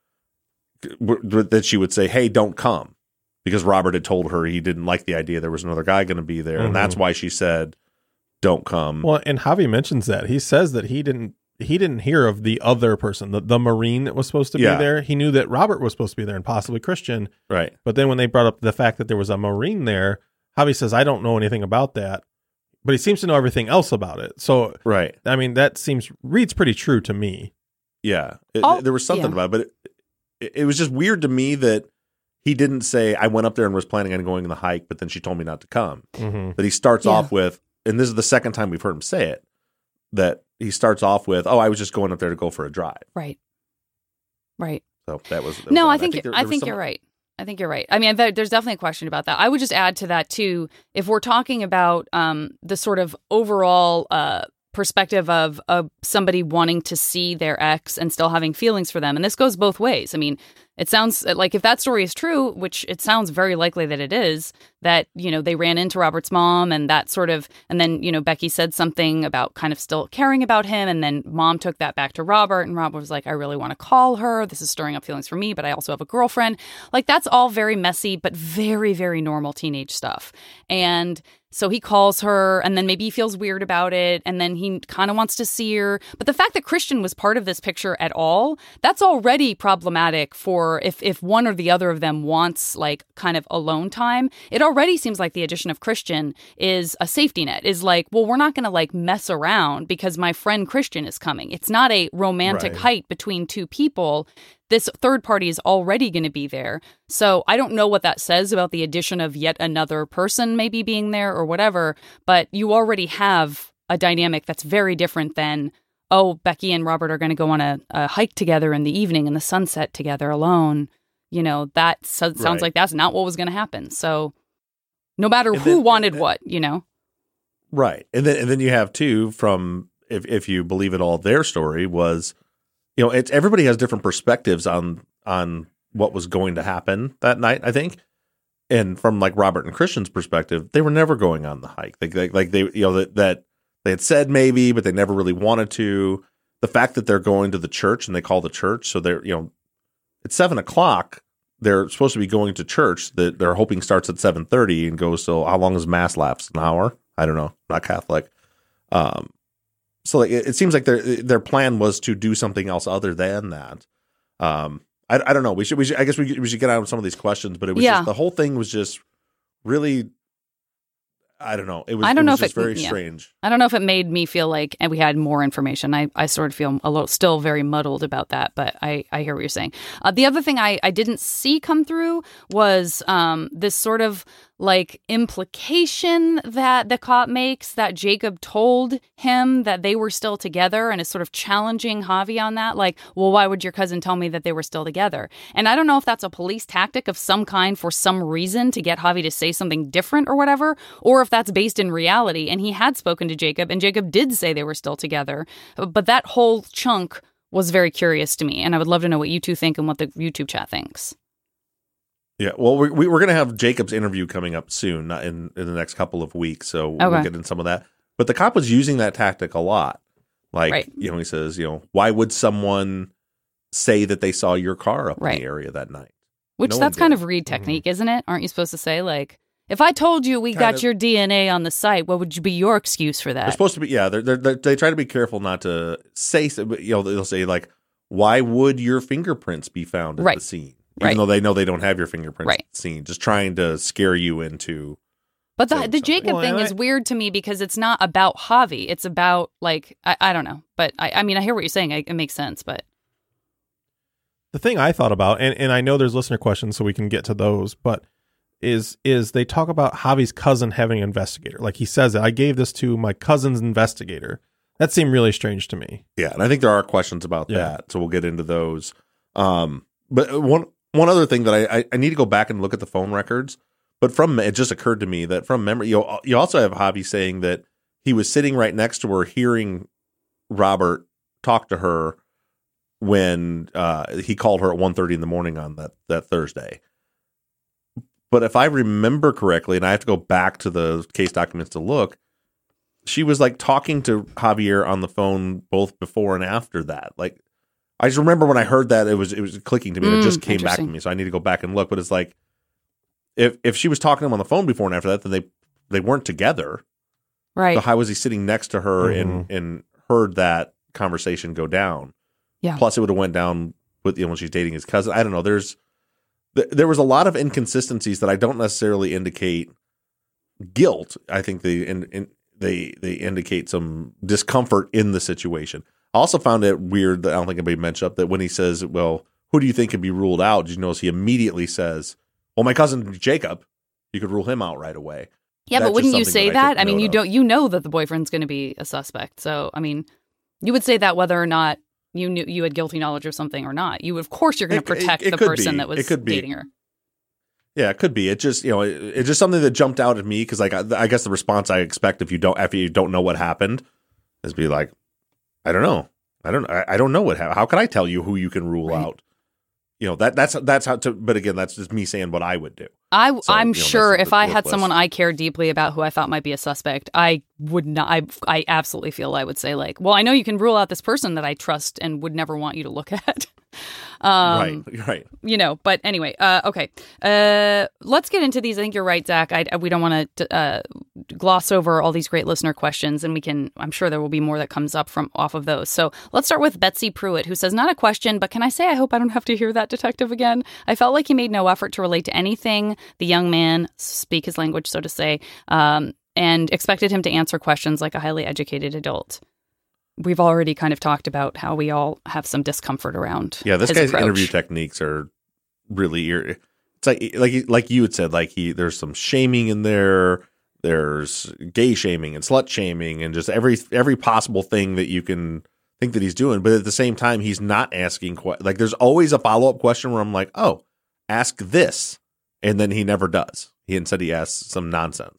that she would say, "Hey, don't come," because Robert had told her he didn't like the idea there was another guy going to be there, Mhm. and that's why she said, "Don't come." Well, and Javi mentions that. He says that he didn't he didn't hear of the other person, the, the Marine that was supposed to Yeah. be there. He knew that Robert was supposed to be there and possibly Christian. Right. But then when they brought up the fact that there was a Marine there, Javi says, "I don't know anything about that." But he seems to know everything else about it. So, Right. I mean, that seems reads pretty true to me. Yeah. It, Oh, there was something yeah. about it, but it, it, it was just weird to me that he didn't say, "I went up there and was planning on going on the hike, but then she told me not to come." Mm-hmm. That he starts Yeah. off with, and this is the second time we've heard him say it, that he starts off with, "Oh, I was just going up there to go for a drive." Right. Right. So that was, that was No, odd. I think there- I there was think some- you're right. I think you're right. I mean, there, there's definitely a question about that. I would just add to that too. If we're talking about um, the sort of overall uh, perspective of of somebody wanting to see their ex and still having feelings for them, and this goes both ways. I mean, it sounds like if that story is true, which it sounds very likely that it is, that, you know, they ran into Robert's mom and that sort of, and then, you know, Becky said something about kind of still caring about him. And then mom took that back to Robert, and Robert was like, "I really want to call her. This is stirring up feelings for me, but I also have a girlfriend." Like, that's all very messy, but very, very normal teenage stuff. And so he calls her, and then maybe he feels weird about it, and then he kind of wants to see her. But the fact that Christian was part of this picture at all, that's already problematic for if, if one or the other of them wants, like, kind of alone time. It already seems like the addition of Christian is a safety net, is like, well, we're not going to, like, mess around because my friend Christian is coming. It's not a romantic Right. hike between two people. This third party is already going to be there. So I don't know what that says about the addition of yet another person maybe being there or whatever, but you already have a dynamic that's very different than, oh, Becky and Robert are going to go on a, a hike together in the evening in the sunset together alone. You know, that so- sounds Right. like that's not what was going to happen. So no matter And who then- wanted and- what, you know? Right. And then and then you have too, from if if you believe it all, their story was, you know, it's everybody has different perspectives on on what was going to happen that night, I think. And from like Robert and Christian's perspective, they were never going on the hike. Like like, like they you know that, that they had said maybe, but they never really wanted to. The fact that they're going to the church and they call the church, so they're, you know, at seven o'clock, they're supposed to be going to church that they're hoping starts at seven thirty and goes till, how long does mass last? An hour? I don't know. Not Catholic. Um, so like it, it seems like their their plan was to do something else other than that. Um, I, I don't know. We should we should I guess we we should get out of some of these questions, but it was Yeah. just the whole thing was just really, I don't know. It was I don't it know was if just it- very yeah. strange. I don't know if it made me feel like, and we had more information. I, I sort of feel a little, still very muddled about that, but I, I hear what you're saying. Uh, the other thing I, I didn't see come through was um, this sort of like implication that the cop makes that Jacob told him that they were still together and is sort of challenging Javi on that. Like, well, why would your cousin tell me that they were still together? And I don't know if that's a police tactic of some kind for some reason to get Javi to say something different or whatever, or if that's based in reality. And he had spoken to Jacob and Jacob did say they were still together. But that whole chunk was very curious to me. And I would love to know what you two think and what the YouTube chat thinks. Yeah, well, we, we, we're going to have Jacob's interview coming up soon, not in, in the next couple of weeks, so we'll Okay. get into some of that. But the cop was using that tactic a lot. Like, Right. you know, he says, you know, why would someone say that they saw your car up Right. in the area that night? Which No one that's kind did. of Reed technique, isn't it? Aren't you supposed to say, like, if I told you we Kind got of. your D N A on the site, what would be your excuse for They're that? supposed to be, yeah, they're, they're, they're, they try to be careful not to say, but, you know, they'll say, like, why would your fingerprints be found at Right. the scene? Even Right. though they know they don't have your fingerprints Right. at the scene. Just trying to scare you into... But the, saying the something. Jacob Well, thing and is I- weird to me because it's not about Javi. It's about, like, I, I don't know. But, I, I mean, I hear what you're saying. I, it makes sense, but... The thing I thought about, and, and I know there's listener questions, so we can get to those, but is is they talk about Javi's cousin having an investigator. Like he says that I gave this to my cousin's investigator. That seemed really strange to me. Yeah, and I think there are questions about Yeah. that, so we'll get into those. Um, but one one other thing that I, I, I need to go back and look at the phone records, but from it just occurred to me that from memory, you you also have Javi saying that he was sitting right next to her, hearing Robert talk to her when uh, he called her at one thirty in the morning on that that Thursday. But if I remember correctly, and I have to go back to the case documents to look, she was like talking to Javier on the phone both before and after that. Like, I just remember when I heard that, it was it was clicking to me, and it Mm, just came back to interesting. me. So I need to go back and look. But it's like, if if she was talking to him on the phone before and after that, then they they weren't together. Right. So how was he sitting next to her Mhm. and and heard that conversation go down? Yeah. Plus, it would have went down with, you know, when she's dating his cousin. I don't know. There's th- there was a lot of inconsistencies that I don't necessarily indicate guilt. I think they in, in, they they indicate some discomfort in the situation. I also found it weird that I don't think anybody mentioned up that when he says, "Well, who do you think could be ruled out?" Did you notice he immediately says, "Well, my cousin Jacob, you could rule him out right away." Yeah, That's but wouldn't just you something say that I that? took I mean, note you of. don't. You know that the boyfriend's going to be a suspect. So, I mean, you would say that whether or not you knew you had guilty knowledge of something or not. You, of course, you're going to It- it- protect it the could person be. that was It could be. dating her. Yeah, it could be. It just, you know, it, it's just something that jumped out at me because, like, I, I guess the response I expect if you don't, if you don't know what happened, is be like, I don't know, I don't, I, I don't know what happened. How can I tell you who you can rule Right. out? You know, that that's that's how to. But again, that's just me saying what I would do. I, So, I'm you know, that's sure the- if I the had list. someone I cared deeply about who I thought might be a suspect, I would not. I, I absolutely feel I would say, like, well, I know you can rule out this person that I trust and would never want you to look at. um, right, right. You know, but anyway, uh, okay. Uh, let's get into these. I think you're right, Zach. I, we don't want to uh, gloss over all these great listener questions, and we can, I'm sure there will be more that comes up from off of those. So let's start with Betsy Pruitt, who says, not a question, but can I say I hope I don't have to hear that detective again? I felt like he made no effort to relate to anything the young man, speak his language, so to say, um, and expected him to answer questions like a highly educated adult. We've already kind of talked about how we all have some discomfort around. Yeah, this his guy's approach. interview techniques are really ear- it's like like like you had said, like he there's some shaming in there. There's gay shaming and slut shaming and just every every possible thing that you can think that he's doing. But at the same time, he's not asking que- like there's always a follow up question where I'm like, oh, ask this, and then he never does. He instead he asks some nonsense.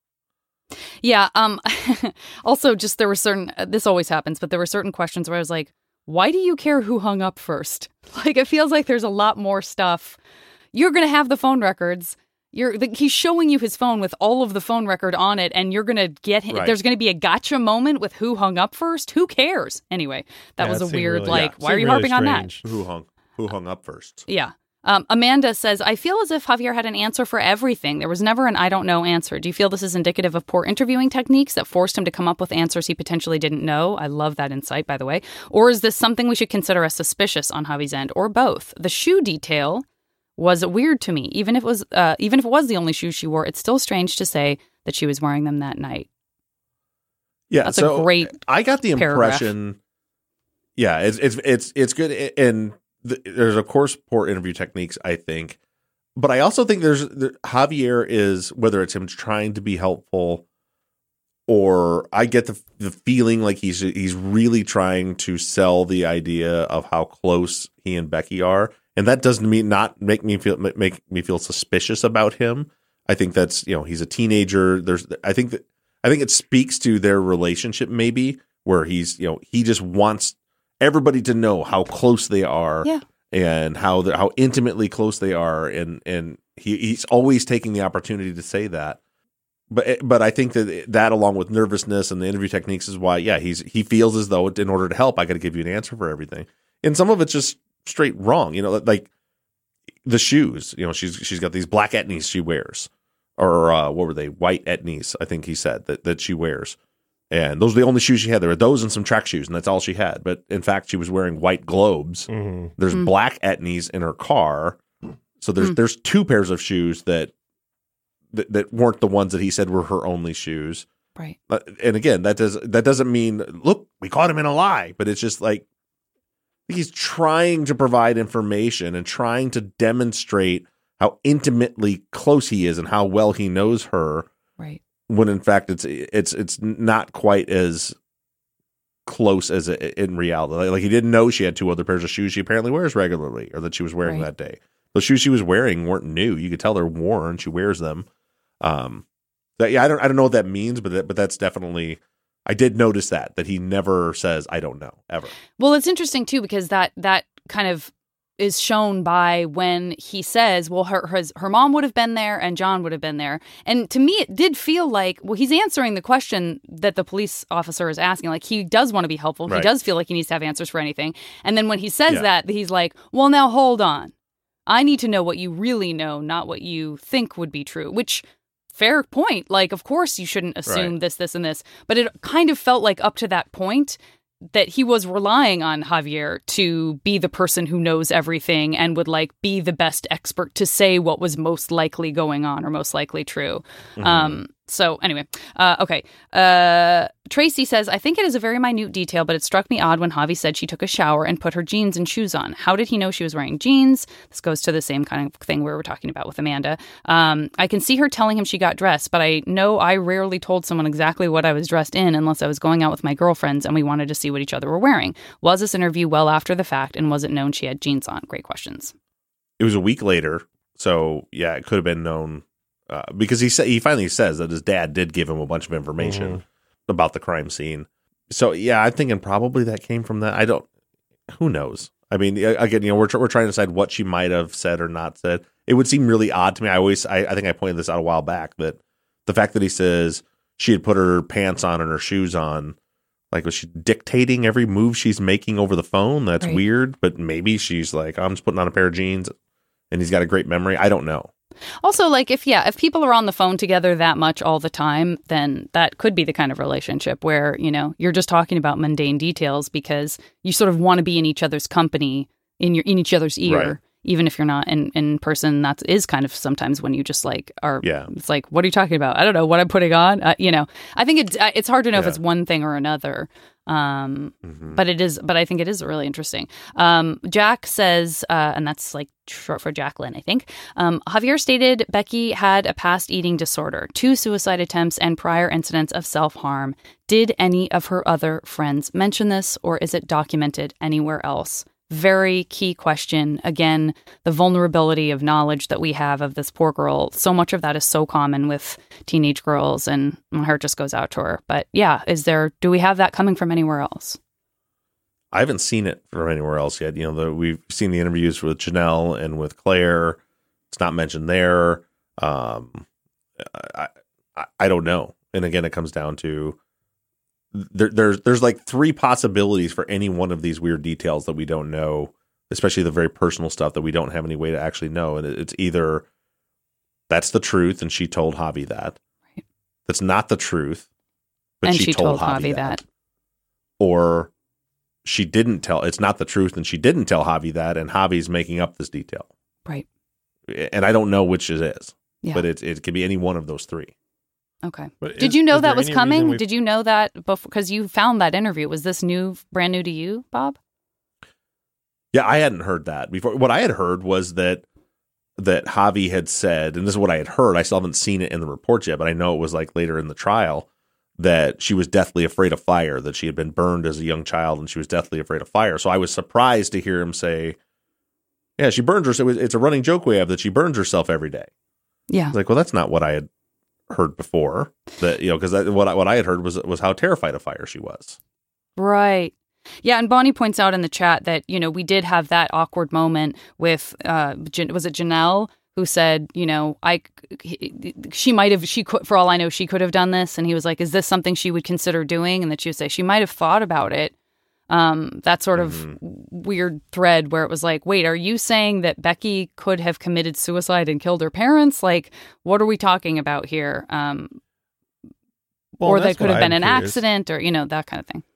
Yeah. Um. Also, just there were certain. Uh, this always happens, but there were certain questions where I was like, "Why do you care who hung up first?" Like, it feels like there's a lot more stuff. You're gonna have the phone records. You're the, he's showing you his phone with all of the phone record on it, and you're gonna get. Right. There's gonna be a gotcha moment with who hung up first. Who cares? Anyway, that Yeah, was it a seemed weird. really- like, yeah, why are seemed you really harping on that? strange. Who hung who hung up first? Yeah. Um, Amanda says, I feel as if Javier had an answer for everything. There was never an I don't know answer. Do you feel this is indicative of poor interviewing techniques that forced him to come up with answers he potentially didn't know? I love that insight, by the way. Or is this something we should consider as suspicious on Javi's end, or both? The shoe detail was weird to me. Even if it was, uh, even if it was the only shoes she wore, it's still strange to say that she was wearing them that night. Yeah, That's so a great I got the paragraph. impression. Yeah, it's it's it's it's good, and the, there's of course poor interview techniques, I think, but I also think there's there, Javier is, whether it's him trying to be helpful, or I get the the feeling like he's he's really trying to sell the idea of how close he and Becky are, and that doesn't mean not make me feel make me feel suspicious about him. I think that's, you know, he's a teenager. There's I think that I think it speaks to their relationship, maybe, where he's, you know, he just wants everybody to know how close they are. Yeah. And how how intimately close they are, and and he, he's always taking the opportunity to say that. But but I think that that, along with nervousness and the interview techniques, is why yeah he's he feels as though in order to help, I got to give you an answer for everything. And some of it's just straight wrong. You know, like the shoes. You know, she's she's got these black etnies she wears, or uh, what were they? White etnies, I think he said that that she wears. And those are the only shoes she had. There were those and some track shoes, and that's all she had. But in fact, she was wearing white globes. Mm-hmm. There's mm. black etnies in her car. So there's mm. there's two pairs of shoes that, that that weren't the ones that he said were her only shoes. Right. Uh, and again, that does that doesn't mean, look, we caught him in a lie. But it's just like he's trying to provide information and trying to demonstrate how intimately close he is and how well he knows her. Right. When in fact it's it's it's not quite as close as it, in reality. Like, like he didn't know she had two other pairs of shoes she apparently wears regularly, or that she was wearing right. that day. The shoes she was wearing weren't new. You could tell they're worn. She wears them. Um, that, yeah, I don't I don't know what that means, but that, but that's definitely. I did notice that that he never says I don't know ever. Well, it's interesting too, because that that kind of is shown by when he says, well, her, her her mom would have been there and John would have been there. And to me, it did feel like, well, he's answering the question that the police officer is asking. Like, he does want to be helpful. Right. He does feel like he needs to have answers for anything. And then when he says yeah. that, he's like, well, now hold on. I need to know what you really know, not what you think would be true, which fair point. Like, of course you shouldn't assume right. this, this, and this. But it kind of felt like up to that point that he was relying on Javier to be the person who knows everything and would like be the best expert to say what was most likely going on or most likely true. Mm-hmm. Um, so anyway, uh, okay. Uh, Tracy says, I think it is a very minute detail, but it struck me odd when Javi said she took a shower and put her jeans and shoes on. How did he know she was wearing jeans? This goes to the same kind of thing we were talking about with Amanda. Um, I can see her telling him she got dressed, but I know I rarely told someone exactly what I was dressed in unless I was going out with my girlfriends and we wanted to see what each other were wearing. Was this interview well after the fact, and was it known she had jeans on? Great questions. It was a week later, so yeah, it could have been known. Uh, because he sa- he finally says that his dad did give him a bunch of information mm-hmm. about the crime scene. So yeah, I'm thinking probably that came from that. I don't. Who knows? I mean, again, you know, we're tr- we're trying to decide what she might have said or not said. It would seem really odd to me. I always, I, I think I pointed this out a while back, that the fact that he says she had put her pants on and her shoes on, like, was she dictating every move she's making over the phone? That's right. Weird. But maybe she's like, I'm just putting on a pair of jeans, and he's got a great memory. I don't know. Also, like, if, yeah, if people are on the phone together that much all the time, then that could be the kind of relationship where, you know, you're just talking about mundane details because you sort of want to be in each other's company, in your in each other's ear, right. even if you're not in, in person. That is kind of sometimes when you just like are, yeah. it's like, what are you talking about? I don't know what I'm putting on. Uh, you know, I think it's, it's hard to know yeah. if it's one thing or another. Um, mm-hmm. but it is, but I think it is really interesting. Um, Jack says, uh, and that's like short for Jacqueline, I think. Um, Javier stated Becky had a past eating disorder, two suicide attempts, and prior incidents of self-harm. Did any of her other friends mention this, or is it documented anywhere else? Very key question. Again, the vulnerability of knowledge that we have of this poor girl. So much of that is so common with teenage girls, and my heart just goes out to her. But yeah, is there, do we have that coming from anywhere else? I haven't seen it from anywhere else yet. You know, the, we've seen the interviews with Janelle and with Claire. It's not mentioned there. Um, I, I, I don't know. And again, it comes down to There, there's there's like three possibilities for any one of these weird details that we don't know, especially the very personal stuff that we don't have any way to actually know. And it's either that's the truth and she told Javi that. Right. That's not the truth, but and she, she told, told Javi, Javi that. that. Or she didn't tell. It's not the truth and she didn't tell Javi that, and Javi's making up this detail. Right. And I don't know which it is, yeah. but it it could be any one of those three. Okay. But Did is, you know that was any coming? we... Did you know that before? Because you found that interview. Was this new, brand new to you, Bob? Yeah, I hadn't heard that before. What I had heard was that that Javi had said, and this is what I had heard, I still haven't seen it in the reports yet, but I know it was like later in the trial, that she was deathly afraid of fire, that she had been burned as a young child and she was deathly afraid of fire. So I was surprised to hear him say, yeah, she burns herself. It's a running joke we have that she burns herself every day. Yeah. It's like, well, that's not what I had heard before. That, you know, because what I, what I had heard was was how terrified of fire she was. Right. Yeah, and Bonnie points out in the chat that, you know, we did have that awkward moment with, uh, Jan- was it Janelle, who said, you know, I, she might have, she could, for all I know, she could have done this. And he was like, is this something she would consider doing? And that she would say she might have thought about it. Um, that sort of mm-hmm. weird thread where it was like, wait, are you saying that Becky could have committed suicide and killed her parents? Like, what are we talking about here? Um, well, or that could have been an curious. accident or, you know, that kind of thing.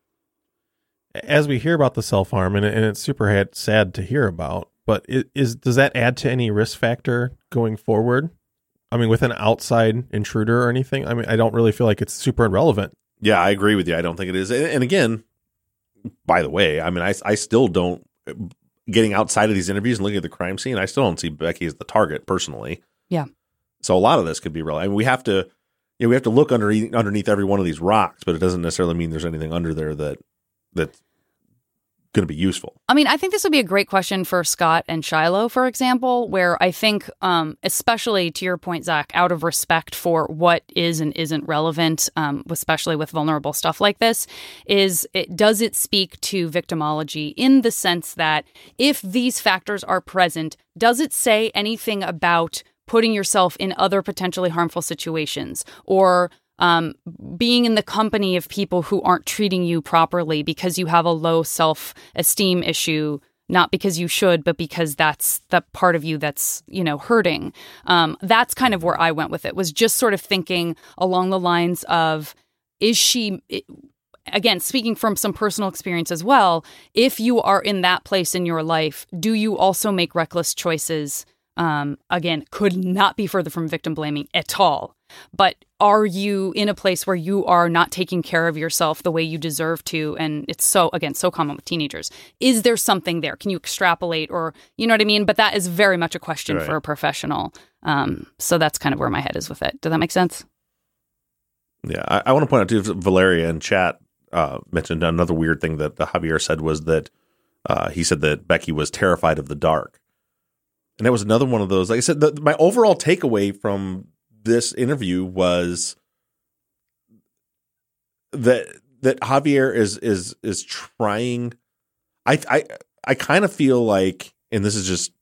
As we hear about the self-harm, and, and it's super had, sad to hear about, but it, is does that add to any risk factor going forward? I mean, with an outside intruder or anything? I mean, I don't really feel like it's super irrelevant. Yeah, I agree with you. I don't think it is. And, and again, by the way, I mean, I, I still don't, getting outside of these interviews and looking at the crime scene, I still don't see Becky as the target personally. Yeah. So a lot of this could be real. I mean, we have to, you know, we have to look under, underneath every one of these rocks, but it doesn't necessarily mean there's anything under there that that's going to be useful. I mean, I think this would be a great question for Scott and Shiloh, for example, where I think, um, especially to your point, Zach, out of respect for what is and isn't relevant, um, especially with vulnerable stuff like this, is it, does it speak to victimology in the sense that if these factors are present, does it say anything about putting yourself in other potentially harmful situations or Um, being in the company of people who aren't treating you properly because you have a low self-esteem issue, not because you should, but because that's the part of you that's, you know, hurting. Um, that's kind of where I went with it, was just sort of thinking along the lines of, is she, again, speaking from some personal experience as well, if you are in that place in your life, do you also make reckless choices? Um, again, could not be further from victim blaming at all. But are you in a place where you are not taking care of yourself the way you deserve to? And it's so, again, so common with teenagers. Is there something there? Can you extrapolate or, you know what I mean? But that is very much a question right. for a professional. Um, so that's kind of where my head is with it. Does that make sense? Yeah. I, I want to point out too, Valeria in chat uh, mentioned another weird thing that the Javier said was that uh, he said that Becky was terrified of the dark. And that was another one of those, like I said, the, my overall takeaway from this interview was that that Javier is is is trying. I I I kind of feel like, and this is just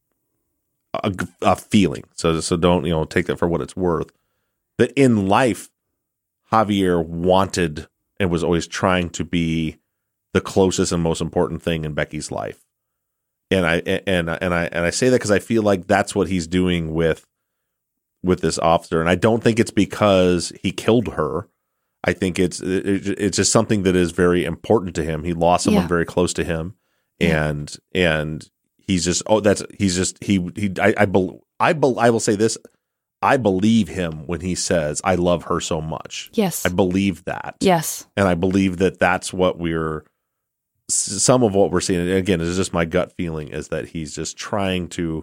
a, a feeling, so so don't you know take that for what it's worth. That in life, Javier wanted and was always trying to be the closest and most important thing in Becky's life. And I and and I and I say that because I feel like that's what he's doing with with this officer, and I don't think it's because he killed her. I think it's it, it's just something that is very important to him. He lost someone yeah. very close to him, and yeah. and he's just oh that's he's just he he I I, be, I, be, I will say this. I believe him when he says, I love her so much. Yes, I believe that. Yes, and I believe that that's what we're. Some of what we're seeing, and again, is just my gut feeling, is that he's just trying to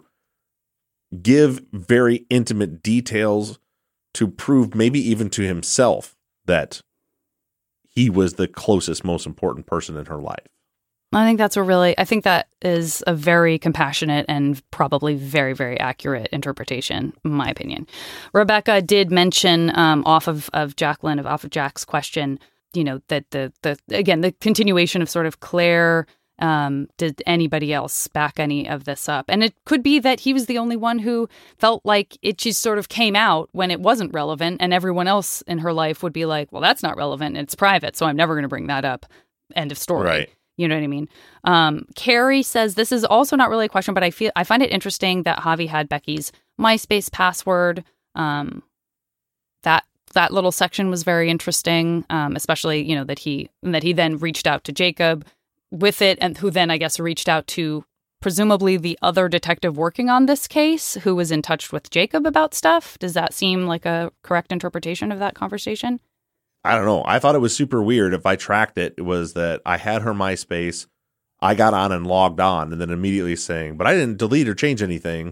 give very intimate details to prove maybe even to himself that he was the closest, most important person in her life. I think that's a really, I think that is a very compassionate and probably very, very accurate interpretation, in my opinion. Rebecca did mention um, off of, of Jacqueline, of off of Jack's question, you know, that the, the again, the continuation of sort of Claire, um, did anybody else back any of this up? And it could be that he was the only one who felt like it just sort of came out when it wasn't relevant, and everyone else in her life would be like, well, that's not relevant. It's private, so I'm never going to bring that up. End of story. Right. You know what I mean? Um, Carrie says, this is also not really a question, but I feel I find it interesting that Javi had Becky's MySpace password. Um, that That little section was very interesting, um, especially, you know, that he that he then reached out to Jacob with it, and who then, I guess, reached out to presumably the other detective working on this case who was in touch with Jacob about stuff. Does that seem like a correct interpretation of that conversation? I don't know. I thought it was super weird. If I tracked it, it was that I had her MySpace, I got on and logged on, and then immediately saying, but I didn't delete or change anything.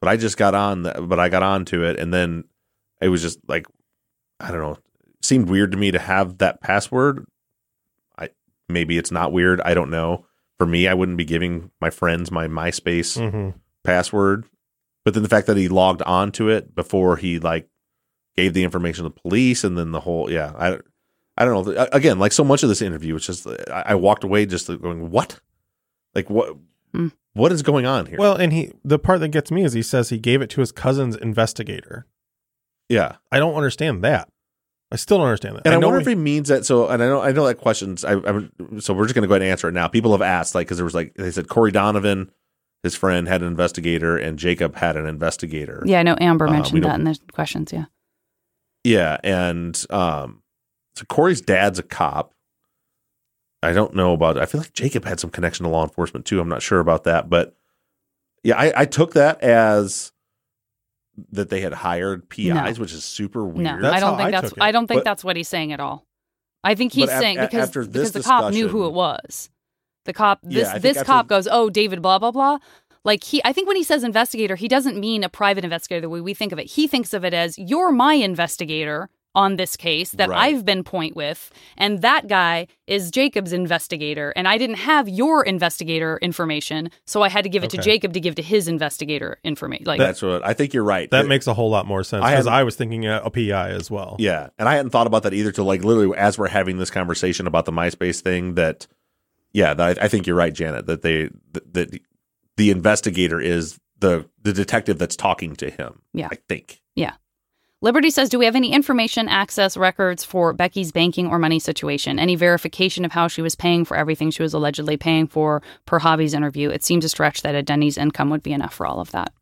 but I just got on that, but I got onto it, and then it was just like, I don't know, it seemed weird to me to have that password. I maybe it's not weird. I don't know. For me, I wouldn't be giving my friends my MySpace Mm-hmm. password. But then the fact that he logged onto it before he like gave the information to the police, and then the whole, yeah, I, I don't know. Again, like so much of this interview, it's just, I, I walked away just going, what? Like what, Mm. what is going on here? Well, and he, the part that gets me is he says he gave it to his cousin's investigator. yeah. I don't understand that. I still don't understand that. And I, know wonder he- if he means that. So, and I know, I know that questions. I, I'm, so we're just going to go ahead and answer it now. People have asked, like, because there was like they said Corey Donovan, his friend, had an investigator, and Jacob had an investigator. Yeah, I know Amber Uh, we mentioned don't- that in the questions. Yeah. Yeah, and um, so Corey's dad's a cop. I don't know about. I feel like Jacob had some connection to law enforcement too. I'm not sure about that, but yeah, I, I took that as that they had hired P Is, No. which is super weird. No, That's I don't how think I that's. took it. I don't think But- that's what he's saying at all. I think he's But af- saying a- because after this because the cop knew who discussion- it was. The cop. Yeah, This I think this after- cop goes, oh, David, blah blah blah. Like he, I think when he says investigator, he doesn't mean a private investigator the way we think of it. He thinks of it as you're my investigator on this case that Right. I've been point with, and that guy is Jacob's investigator, and I didn't have your investigator information, so I had to give it to Okay. Jacob to give to his investigator information. Like That's what I think. You're right. that It- makes a whole lot more sense I because hadn't- I was thinking a, a P I as well. Yeah, and I hadn't thought about that either. Till like literally as we're having this conversation about the MySpace thing. That yeah, that, I think you're right, Janet. That they that, that the investigator is the the detective that's talking to him. Yeah. I think. Yeah. Liberty says, do we have any information, access, records for Becky's banking or money situation? Any verification of how she was paying for everything she was allegedly paying for per Javi's interview? It seems a stretch that a Denny's income would be enough for all of that.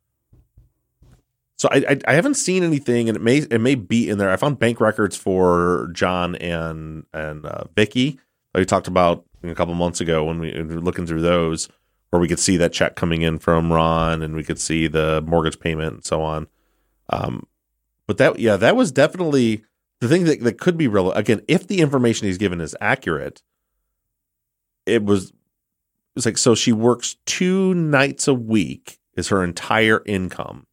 So I, I I haven't seen anything, and it may it may be in there. I found bank records for John and and uh, Vicky that we talked about a couple months ago when we, when we were looking through those, where we could see that check coming in from Ron, and we could see the mortgage payment and so on. Um, but that yeah, that was definitely the thing that, that could be real. Again, if the information he's given is accurate, it was it was like so she works two nights a week is her entire income.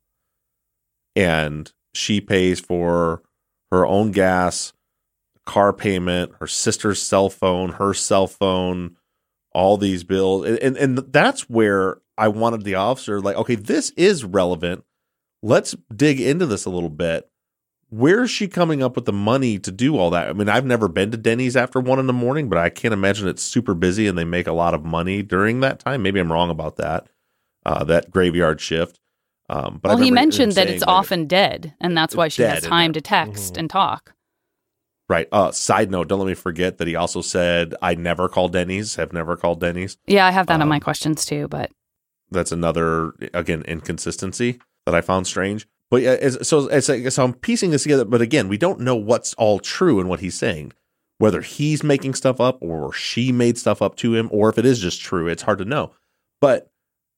And she pays for her own gas, car payment, her sister's cell phone, her cell phone, all these bills. And, and, and that's where I wanted the officer, like, okay, this is relevant. Let's dig into this a little bit. Where is she coming up with the money to do all that? I mean, I've never been to Denny's after one in the morning, but I can't imagine it's super busy and they make a lot of money during that time. Maybe I'm wrong about that, uh, that graveyard shift. Um, but I well, he remember him mentioned that saying, it's like, often dead, and that's why It's she dead has in time there. to text Mhm. and talk. Right. Uh, side note, don't let me forget that he also said, I never call Denny's, have never called Denny's. Yeah, I have that on Um, my questions too, but That's another, again, inconsistency that I found strange. But yeah, it's, so it's like, so I'm piecing this together. But again, we don't know what's all true in what he's saying, whether he's making stuff up or she made stuff up to him, or if it is just true. It's hard to know. But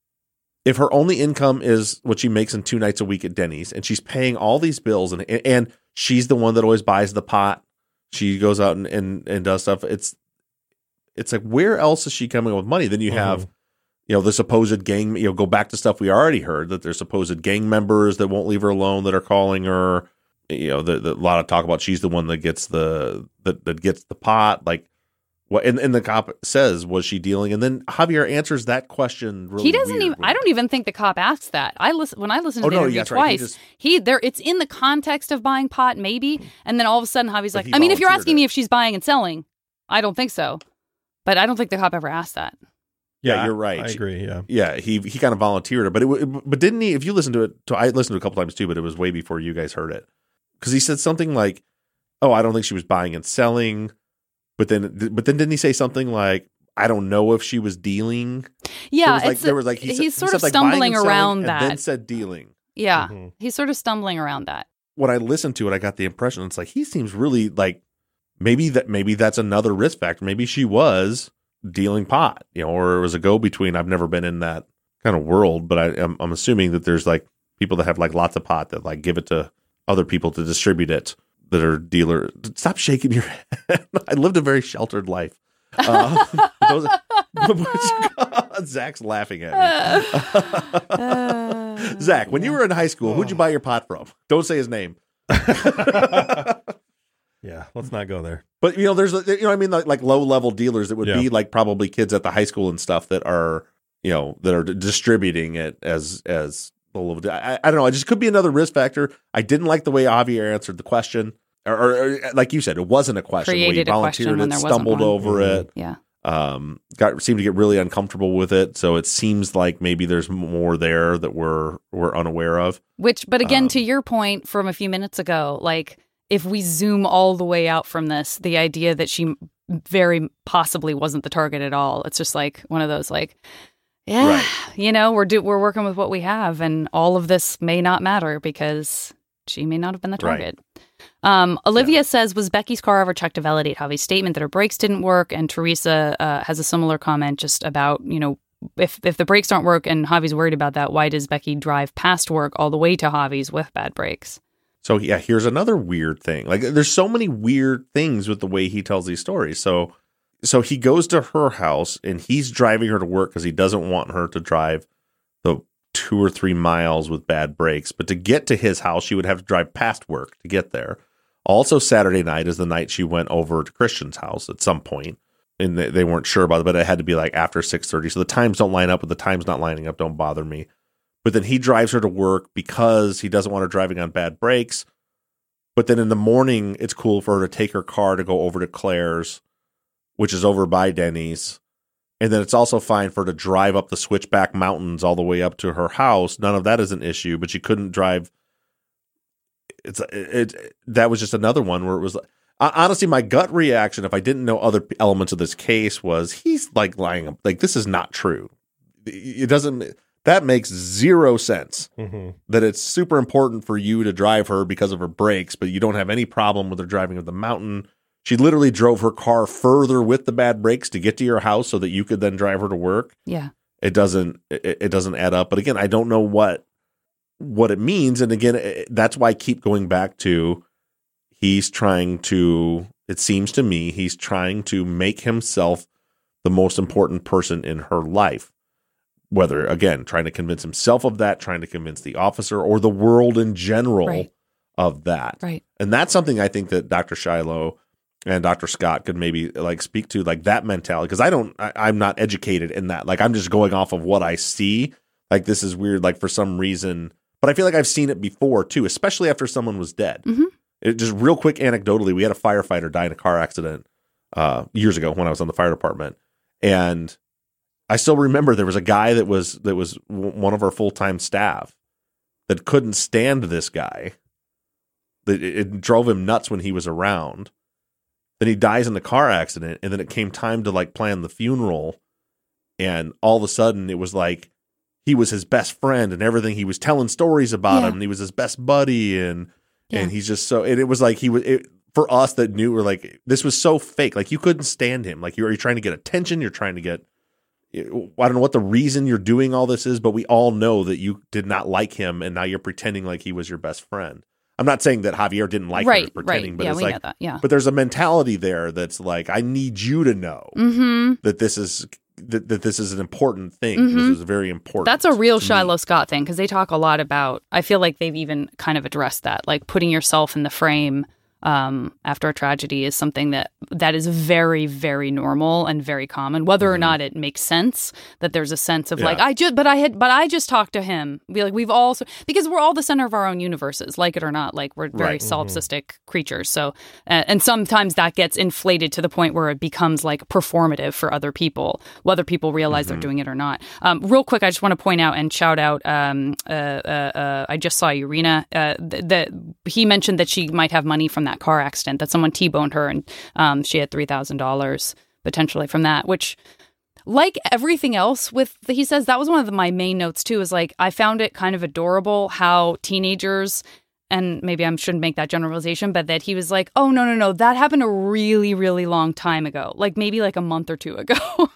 if her only income is what she makes in two nights a week at Denny's, and she's paying all these bills, and and she's the one that always buys the pot, she goes out and, and, and does stuff. It's it's like, where else is she coming up with money? Then you have, you know, the supposed gang, you know, go back to stuff we already heard, that there's supposed gang members that won't leave her alone that are calling her. You know, the, the, a lot of talk about she's the one that gets the that, that gets the pot. Like, what? And, and the cop says, was she dealing? And then Javier answers that question. Really he doesn't weird even. when- I don't even think the cop asks that. I listen when I listened to Oh, the no, interview that's right. He twice. just- He there. It's in the context of buying pot, maybe, and then all of a sudden, Javi's But like, he I mean, if you're volunteered asking it. me if she's buying and selling, I don't think so. But I don't think the cop ever asked that. Yeah, I- you're right. I agree. Yeah. Yeah, he he kind of volunteered it, but it w- but didn't he? If you listen to it, to, I listened to it a couple times too, but it was way before you guys heard it, because he said something like, "Oh, I don't think she was buying and selling," but then but then didn't he say something like, "I don't know if she was dealing"? Yeah, there was like it's there was like he he's said, he sort said, of like, buying and stumbling selling, around and that. then said dealing. Yeah, Mhm. he's sort of stumbling around that. When I listened to it, I got the impression it's like he seems really like maybe that maybe that's another risk factor. Maybe she was dealing pot, you know, or it was a go between. I've never been in that kind of world, but I, I'm, I'm assuming that there's like people that have like lots of pot that like give it to other people to distribute it, that are dealer. Stop shaking your head. I lived a very sheltered life. Uh, those, Zach's laughing at me. Uh, Zach, when yeah. you were in high school, who'd you buy your pot from? Don't say his name. Yeah, let's not go there. But, you know, there's, you know what I mean? Like, like low-level dealers that would Yeah. be like probably kids at the high school and stuff that are, you know, that are distributing it as, as a little, I, I don't know. It just could be another risk factor. I didn't like the way Javier answered the question. Or, or, or like you said, it wasn't a question. Created where he a question volunteered when it, there wasn't stumbled one. over Mhm. it. Yeah. Um, got seemed to get really uncomfortable with it. So it seems like maybe there's more there that we're we're unaware of. Which, but again, Um, to your point from a few minutes ago, like if we zoom all the way out from this, the idea that she very possibly wasn't the target at all, it's just like one of those like, yeah, Right. you know, we're do- we're working with what we have, and all of this may not matter because she may not have been the Right. target. Um, Olivia says, was Becky's car ever checked to validate Javi's statement that her brakes didn't work? And Teresa uh, has a similar comment just about, you know, if if the brakes don't work and Javi's worried about that, why does Becky drive past work all the way to Javi's with bad brakes? So yeah, here's another weird thing. Like there's so many weird things with the way he tells these stories. So so he goes to her house and he's driving her to work because he doesn't want her to drive the two or three miles with bad brakes. But to get to his house, she would have to drive past work to get there. Also, Saturday night is the night she went over to Christian's house at some point, and they, they weren't sure about it, but it had to be like after six thirty. So the times don't line up, but the times not lining up don't bother me. But then he drives her to work because he doesn't want her driving on bad brakes. But then in the morning, it's cool for her to take her car to go over to Claire's, which is over by Denny's. And then it's also fine for her to drive up the Switchback Mountains all the way up to her house. None of that is an issue, but she couldn't drive. It's it, it that was just another one where it was honestly my gut reaction, if I didn't know other elements of this case, was he's like lying. Like this is not true. It doesn't. That makes zero sense. Mm-hmm. That it's super important for you to drive her because of her brakes, but you don't have any problem with her driving up the mountain. She literally drove her car further with the bad brakes to get to your house so that you could then drive her to work. Yeah. It doesn't it, it doesn't add up. But again, I don't know what what it means. And again, it, that's why I keep going back to he's trying to, it seems to me, he's trying to make himself the most important person in her life. Whether, again, trying to convince himself of that, trying to convince the officer or the world in general Right. of that. Right. And that's something I think that Doctor Shiloh and Doctor Scott could maybe like speak to, like that mentality. Because I don't, I, I'm not educated in that. Like I'm just going off of what I see. Like this is weird. Like for some reason, but I feel like I've seen it before too, especially after someone was dead. Mm-hmm. It, just real quick, anecdotally, we had a firefighter die in a car accident uh, years ago when I was on the fire department, and I still remember there was a guy that was that was w- one of our full time staff that couldn't stand this guy. That it, it drove him nuts when he was around. Then he dies in the car accident, and then it came time to like plan the funeral, and all of a sudden it was like he was his best friend and everything. He was telling stories about Yeah. him, and he was his best buddy, and Yeah. and he's just so. And it was like he was it, for us that knew we're like this was so fake. Like you couldn't stand him. Like you're, you're trying to get attention. You're trying to get. I don't know what the reason you're doing all this is, but we all know that you did not like him, and now you're pretending like he was your best friend. I'm not saying that Javier didn't like Right. her pretending, Right. but Yeah, it's we like, know that. Yeah. but there's a mentality there that's like, I need you to know Mm-hmm. that this is that, that this is an important thing. Mhm. This is very important. That's a real to me. Shiloh Scott thing because they talk a lot about, I feel like they've even kind of addressed that, like putting yourself in the frame um, after a tragedy is something that that is very, very normal and very common, whether or Mhm. not it makes sense that there's a sense of Yeah. like, I just, but I had, but I just talked to him. Be like, we've all, because we're all the center of our own universes, like it or not, like we're very Right. solipsistic creatures. So, uh, and sometimes that gets inflated to the point where it becomes like performative for other people, whether people realize they're Mhm. doing it or not. Um, real quick, I just want to point out and shout out, um, uh, uh, uh, I just saw Urena, uh, th- that he mentioned that she might have money from that car accident, that someone T-boned her and um, she had three thousand dollars potentially from that, which like everything else with, the, he says that was one of the, my main notes too, is like, I found it kind of adorable how teenagers, and maybe I shouldn't make that generalization, but that he was like, oh, no, no, no, that happened a really, really long time ago, like maybe like a month or two ago.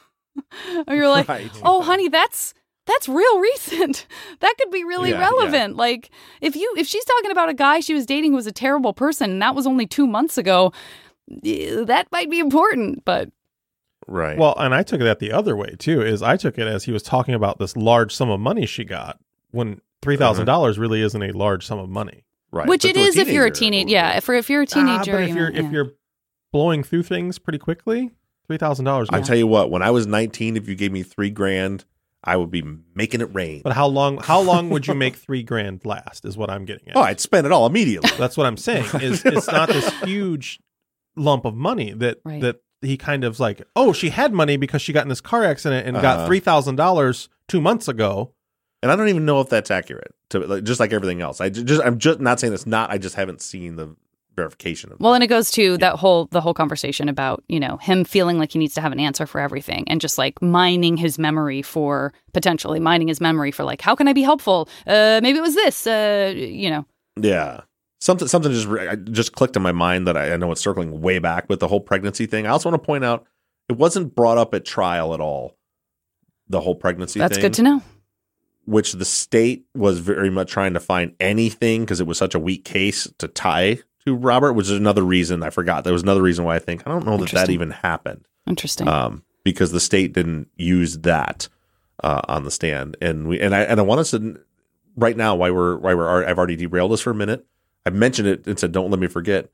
And you're like, Right. oh, honey, that's that's real recent. That could be really Yeah, relevant. Like if you if she's talking about a guy she was dating who was a terrible person, and that was only two months ago, eh, that might be important. But Right. Well, and I took that the other way too. Is I took it as he was talking about this large sum of money she got when three thousand dollars really isn't a large sum of money. right. Which But it to a is if you're a teenager, teenager. Yeah, if, if you're a teenager. Ah, but if you you're might- if yeah. you're blowing through things pretty quickly, three thousand dollars. I tell you what, when I was nineteen, if you gave me three grand, I would be making it rain. But how long? How long would you make three grand last? Is what I'm getting at. Oh, I'd spend it all immediately. That's what I'm saying. Is it's not this huge lump of money that Right. that he kind of like. Oh, she had money because she got in this car accident and got Uh-huh. three thousand dollars two months ago. And I don't even know if that's accurate. To like, just like everything else, I ju- just I'm just not saying it's not. I just haven't seen the verification of. Well, and it goes to that whole the whole conversation about, you know, him feeling like he needs to have an answer for everything and just like mining his memory for potentially mining his memory for like, how can I be helpful? Uh, maybe it was this, uh, you know. Yeah, something something just re- I- just clicked in my mind that I, I know it's circling way back with the whole pregnancy thing. I also want to point out it wasn't brought up at trial at all. The whole pregnancy That's thing. good to know. Which the state was very much trying to find anything because it was such a weak case to tie to Robert, which is another reason I forgot. There was another reason why I think I don't know that that Interesting. even happened Interesting. um, because the state didn't use that uh, on the stand, and we and I and I want us to right now why we're why we're I've already derailed us for a minute. I mentioned it and said don't let me forget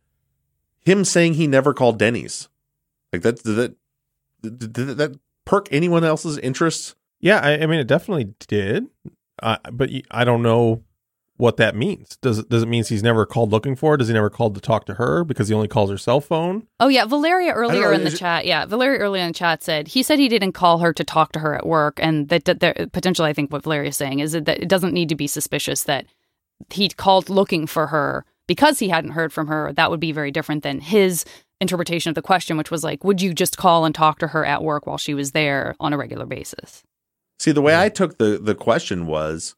him saying he never called Denny's. Like that did that did, did that perk anyone else's interest? Yeah, I, I mean, it definitely did, uh, but y- I don't know what that means. Does it, does it mean he's never called looking for her? Does he never called to talk to her because he only calls her cell phone? Oh, yeah. Valeria earlier know, in the is it- chat. Yeah. Valeria earlier in the chat said he said he didn't call her to talk to her at work. And that, that there, potentially, I think what Valeria's saying is that it doesn't need to be suspicious that he called looking for her because he hadn't heard from her. That would be very different than his interpretation of the question, which was like, would you just call and talk to her at work while she was there on a regular basis? See, the way I took the, the question was,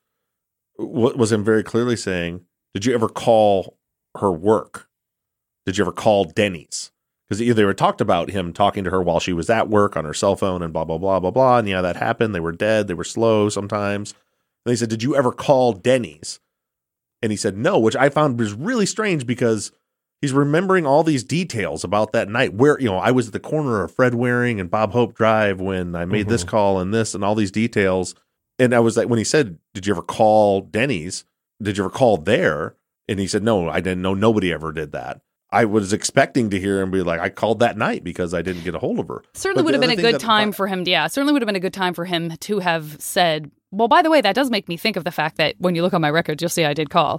what was him very clearly saying, did you ever call her work? Did you ever call Denny's? Because either they talked about him talking to her while she was at work on her cell phone and blah, blah, blah, blah, blah. And yeah, that happened. They were dead. They were slow sometimes. And they said, did you ever call Denny's? And he said, no, which I found was really strange because he's remembering all these details about that night where, you know, I was at the corner of Fred Waring and Bob Hope Drive when I made this call and this and all these details. And I was like, when he said, did you ever call Denny's? Did you ever call there? And he said, no, I didn't know. Nobody ever did that. I was expecting to hear him be like, I called that night because I didn't get a hold of her. Certainly But would the have been a other thing good that- time for him. Yeah, certainly would have been a good time for him to have said, well, by the way, that does make me think of the fact that when you look on my records, you'll see I did call.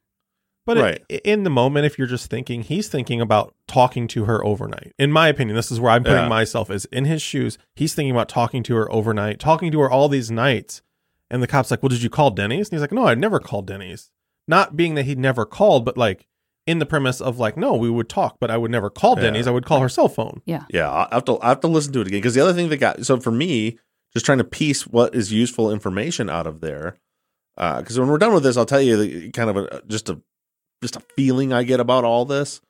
But Right. it, in the moment, if you're just thinking, he's thinking about talking to her overnight. In my opinion, this is where I'm putting Yeah. myself is in his shoes. He's thinking about talking to her overnight, talking to her all these nights. And the cop's like, well, did you call Denny's? And he's like, no, I never called Denny's. Not being that he'd never called, but like in the premise of like, no, we would talk, but I would never call Yeah. Denny's. I would call her cell phone. Yeah. Yeah, I have to I have to listen to it again because the other thing that got so for me, just trying to piece what is useful information out of there. Because when we're done with this, I'll tell you the, kind of a, just a just a feeling I get about all this.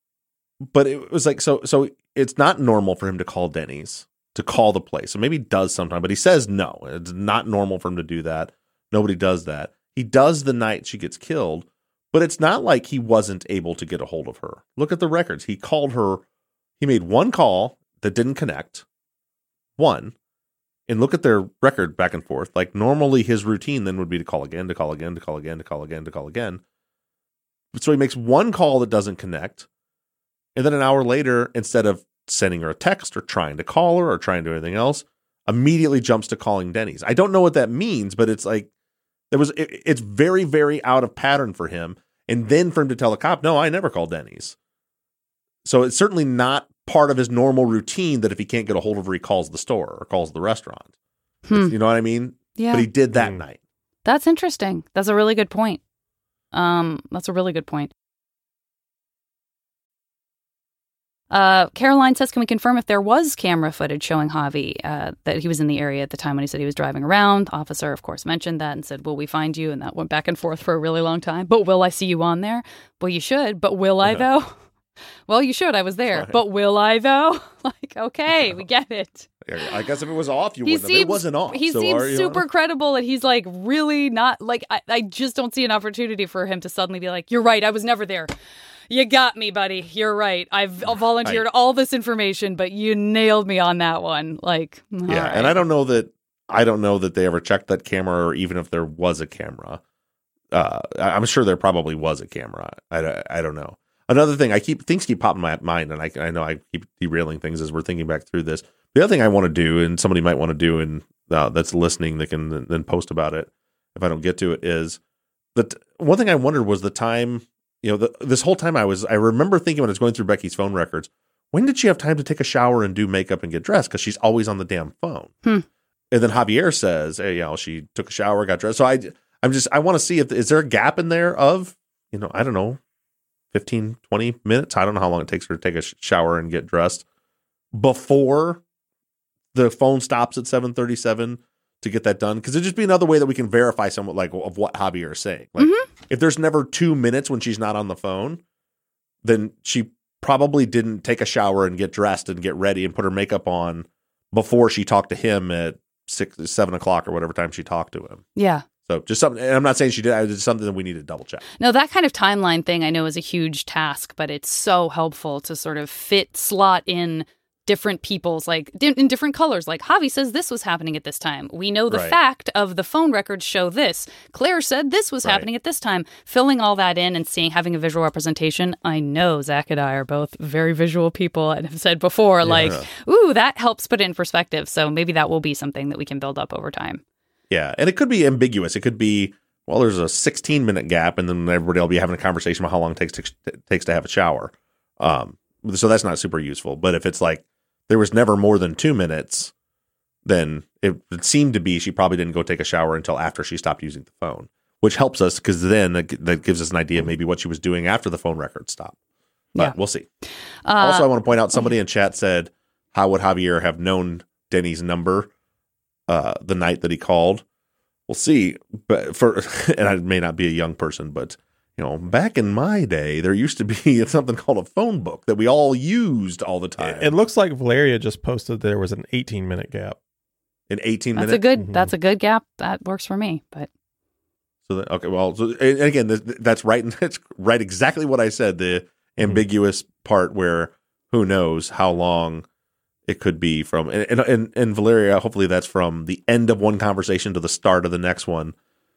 But it was like so so it's not normal for him to call Denny's to call the place. So maybe he does sometime, but he says no. It's not normal for him to do that. Nobody does that. He does the night she gets killed, but it's not like he wasn't able to get a hold of her. Look at the records. He called her. He made one call that didn't connect. One. And look at their record back and forth. Like normally his routine then would be to call again, to call again, to call again, to call again, to call again. So he makes one call that doesn't connect. And then an hour later, instead of sending her a text or trying to call her or trying to do anything else, immediately jumps to calling Denny's. I don't know what that means, but it's like, there was it, it's very, very out of pattern for him. And then for him to tell the cop, no, I never called Denny's. So it's certainly not part of his normal routine that if he can't get a hold of her, he calls the store or calls the restaurant. Hmm. You know what I mean? Yeah. But he did that Hmm. night. That's interesting. That's a really good point. Um, that's a really good point. Uh, Caroline says, can we confirm if there was camera footage showing Javi, uh, that he was in the area at the time when he said he was driving around? The officer, of course, mentioned that and said, will we find you? And that went back and forth for a really long time. But will I see you on there? Well, you should. But will I, though? Well, you should. I was there. Right. But will I, though? Like, okay, we get it. I guess if it was off, you He wouldn't have. It seems, wasn't off. he so seems are you super on it? credible, and he's like really not like. I, I just don't see an opportunity for him to suddenly be like, "You're right, I was never there." You got me, buddy. You're right. I've volunteered I, all this information, but you nailed me on that one. Like, yeah, right. and I don't know that I don't know that they ever checked that camera, or even if there was a camera. Uh, I'm sure there probably was a camera. I, I don't know. Another thing, I keep things keep popping in my mind, and I I know I keep derailing things as we're thinking back through this. The other thing I want to do, and somebody might want to do, and uh, that's listening, that can then post about it if I don't get to it, is that one thing I wondered was the time. You know, the, this whole time I was, I remember thinking when I was going through Becky's phone records, when did she have time to take a shower and do makeup and get dressed? Because she's always on the damn phone. Hmm. And then Javier says, hey, you know, she took a shower, got dressed. So I, I'm just, I want to see if, is there a gap in there of, you know, I don't know, fifteen, twenty minutes? I don't know how long it takes her to take a sh- shower and get dressed before the phone stops at seven thirty-seven to get that done. Because it'd just be another way that we can verify somewhat like of what Javier is saying. Like, Mm-hmm. if there's never two minutes when she's not on the phone, then she probably didn't take a shower and get dressed and get ready and put her makeup on before she talked to him at six, seven o'clock or whatever time she talked to him. Yeah. So just something, and I'm not saying she did, it's something that we need to double check. No, that kind of timeline thing I know is a huge task, but it's so helpful to sort of fit, slot in different people's, like di- in different colors. Like Javi says this was happening at this time. We know the Right. fact of the phone records show this. Claire said this was Right. happening at this time. Filling all that in and seeing, having a visual representation. I know Zach and I are both very visual people and have said before, Yeah. like, ooh, that helps put it in perspective. So maybe that will be something that we can build up over time. Yeah, and it could be ambiguous. It could be, well, there's a sixteen minute gap, and then everybody will be having a conversation about how long it takes to, it takes to have a shower. Um, so that's not super useful. But if it's like there was never more than two minutes, then it would seem to be she probably didn't go take a shower until after she stopped using the phone, which helps us because then that, that gives us an idea of maybe what she was doing after the phone record stopped. But Yeah. we'll see. Uh, Also, I want to point out somebody in chat said, how would Javier have known Denny's number uh, the night that he called? We'll see. But for and I may not be a young person, but you know, back in my day, there used to be something called a phone book that we all used all the time. It looks like Valeria just posted there was an eighteen minute gap. In eighteen that's minutes. a good. Mhm. That's a good gap. That works for me. But So that, okay, well, so, and again, th- that's right. That's right. Exactly what I said. The ambiguous part where who knows how long it could be from, and, and and and Valeria. Hopefully, that's from the end of one conversation to the start of the next one.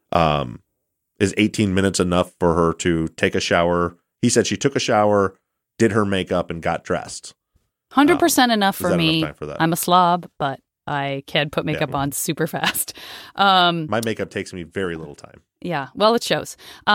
Um, is eighteen minutes enough for her to take a shower? He said she took a shower, did her makeup, and got dressed. one hundred percent enough is for that me. enough time for that? I'm a slob, but I can put makeup Yeah. on super fast. Um, My makeup takes me very little time. yeah, well, it shows.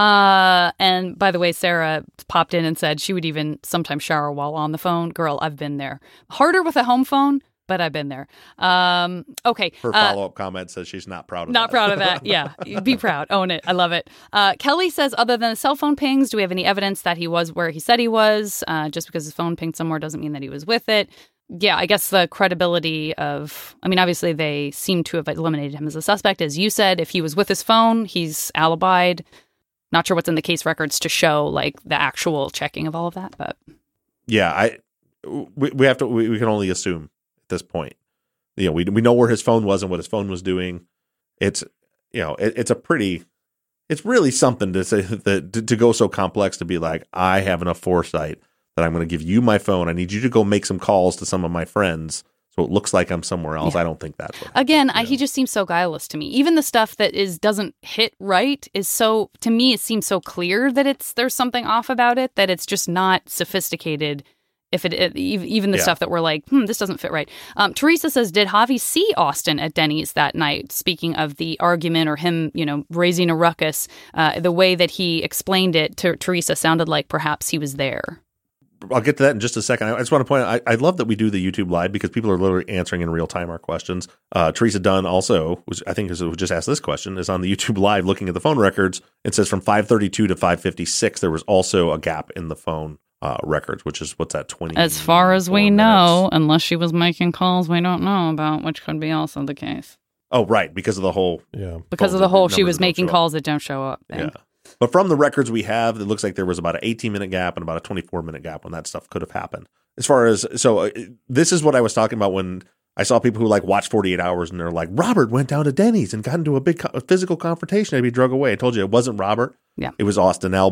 Uh, and by the way, Sarah popped in and said she would even sometimes shower while on the phone. Girl, I've been there. Harder with a home phone, but I've been there. Um, okay. Her uh, follow up comment says she's not proud of Not that. proud of that. Yeah. Be proud. Own it. I love it. Uh, Kelly says, other than the cell phone pings, do we have any evidence that he was where he said he was? Uh, just because his phone pinged somewhere doesn't mean that he was with it. Yeah, I guess the credibility of, I mean, obviously they seem to have eliminated him as a suspect. As you said, if he was with his phone, he's alibied. Not sure what's in the case records to show like the actual checking of all of that, but Yeah, I we, we have to we, we can only assume at this point. You know, we we know where his phone was and what his phone was doing. It's you know, it, it's a pretty it's really something to say that to, to go so complex to be like, I have enough foresight that I'm going to give you my phone. I need you to go make some calls to some of my friends so it looks like I'm somewhere else. Yeah. I don't think that's what again, happened, I, you he know? just seems so guileless to me. Even the stuff that is doesn't hit right is so, to me, it seems so clear that it's there's something off about it, that it's just not sophisticated. If it, it even the Yeah. stuff that we're like, hmm, this doesn't fit right. Um, Teresa says, did Javi see Austin at Denny's that night? Speaking of the argument or him, you know, raising a ruckus, uh, the way that he explained it to Teresa sounded like perhaps he was there. I'll get to that in just a second. I just want to point out, I, I love that we do the YouTube live because people are literally answering in real time our questions. Uh, Teresa Dunn also, which I think is who just asked this question, is on the YouTube live looking at the phone records. It says from five thirty-two to five fifty-six, there was also a gap in the phone uh, records, which is what's that, twenty? As far as we know, unless she was making calls we don't know about, which could be also the case. Oh, right, because of the whole Yeah. Because phones of the that- whole she numbers was that don't making show up. calls that don't show up thing. Yeah. But from the records we have, it looks like there was about an eighteen minute gap and about a twenty-four minute gap when that stuff could have happened. As far as, so uh, this is what I was talking about when I saw people who like watch forty-eight hours and they're like, Robert went down to Denny's and got into a big co- physical confrontation and he drug away. I told you it wasn't Robert. Yeah. It was Austin Elba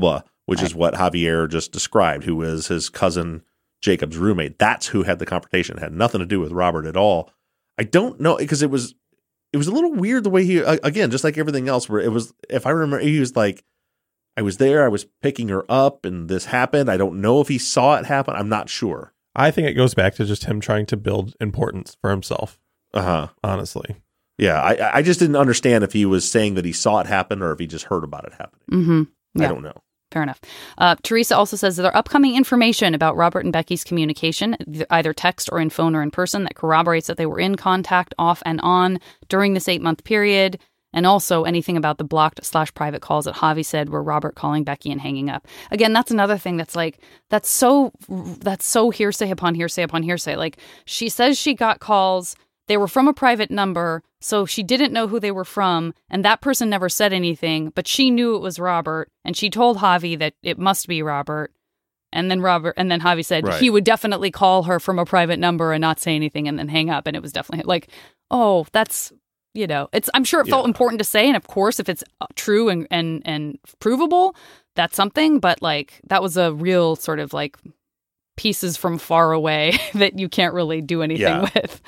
which Right. is what Javier just described, who was his cousin Jacob's roommate. That's who had the confrontation. It had nothing to do with Robert at all. I don't know, because it was it was a little weird the way he, again, just like everything else, where it was, if I remember, he was like, I was there, I was picking her up, and this happened. I don't know if he saw it happen. I'm not sure. I think it goes back to just him trying to build importance for himself. Uh-huh. Honestly. Yeah, I, I just didn't understand if he was saying that he saw it happen or if he just heard about it happening. Mm-hmm. Yeah. I don't know. Fair enough. Uh, Teresa also says that there are upcoming information about Robert and Becky's communication, either text or in phone or in person, that corroborates that they were in contact off and on during this eight-month period, and also anything about the blocked slash private calls that Javi said were Robert calling Becky and hanging up. Again, that's another thing that's like, that's so, that's so hearsay upon hearsay upon hearsay. Like, she says she got calls, they were from a private number, so she didn't know who they were from, and that person never said anything, but she knew it was Robert, and she told Javi that it must be Robert, and then Robert, and then Javi said Right. he would definitely call her from a private number and not say anything and then hang up, and it was definitely like, oh, that's, you know, it's, I'm sure it felt Yeah. important to say, and of course, if it's true and, and, and provable, that's something, but like, that was a real sort of like pieces from far away that you can't really do anything Yeah. with.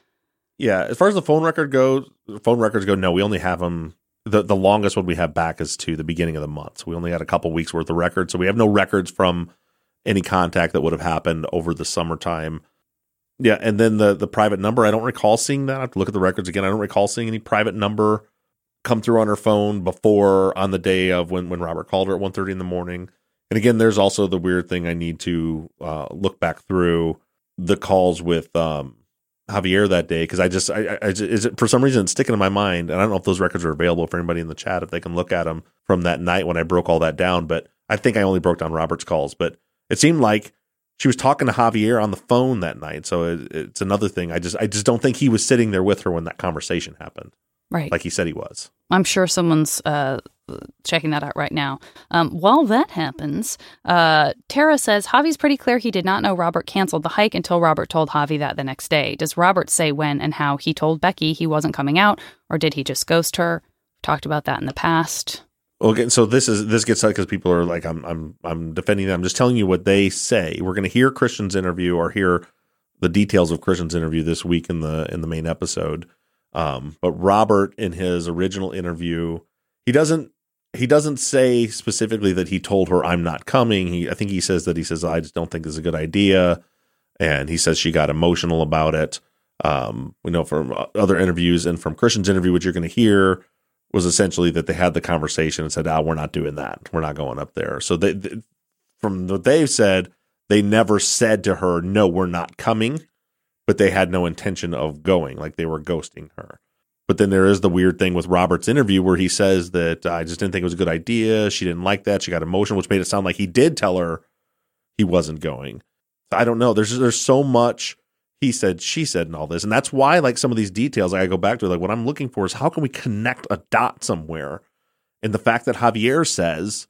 Yeah, as far as the phone record goes, phone records go, no, we only have them. The, the longest one we have back is to the beginning of the month. So we only had a couple weeks worth of records. So we have no records from any contact that would have happened over the summertime. Yeah, and then the the private number, I don't recall seeing that. I have to look at the records again. I don't recall seeing any private number come through on her phone before on the day of when, when Robert called her at one thirty in the morning. And again, there's also the weird thing I need to uh, look back through the calls with um, Javier that day, because I just, I, I, is it for some reason it's sticking in my mind, and I don't know if those records are available for anybody in the chat, if they can look at them from that night when I broke all that down. But I think I only broke down Robert's calls, but it seemed like she was talking to Javier on the phone that night. So it, it's another thing. I just, I just don't think he was sitting there with her when that conversation happened, Right. like he said he was. I'm sure someone's uh, checking that out right now. Um, while that happens, uh, Tara says, Javi's pretty clear he did not know Robert canceled the hike until Robert told Javi that the next day. Does Robert say when and how he told Becky he wasn't coming out, or did he just ghost her? Talked about that in the past. Okay, so this is this gets because people are like, I'm I'm I'm defending them. I'm just telling you what they say. We're going to hear Christian's interview or hear the details of Christian's interview this week in the in the main episode. Um, but Robert, in his original interview, he doesn't he doesn't say specifically that he told her I'm not coming. He I think he says that he says I just don't think this is a good idea, and he says she got emotional about it. Um, we know from other interviews and from Christian's interview, what you're going to hear was essentially that they had the conversation and said, "Ah, we're not doing that. We're not going up there." So they, they from what they've said, they never said to her, "No, we're not coming." But they had no intention of going, like they were ghosting her. But then there is the weird thing with Robert's interview where he says that I just didn't think it was a good idea. She didn't like that. She got emotional, which made it sound like he did tell her he wasn't going. I don't know. There's there's so much he said, she said, and all this. And that's why, like, some of these details I go back to, like, what I'm looking for is how can we connect a dot somewhere? And the fact that Javier says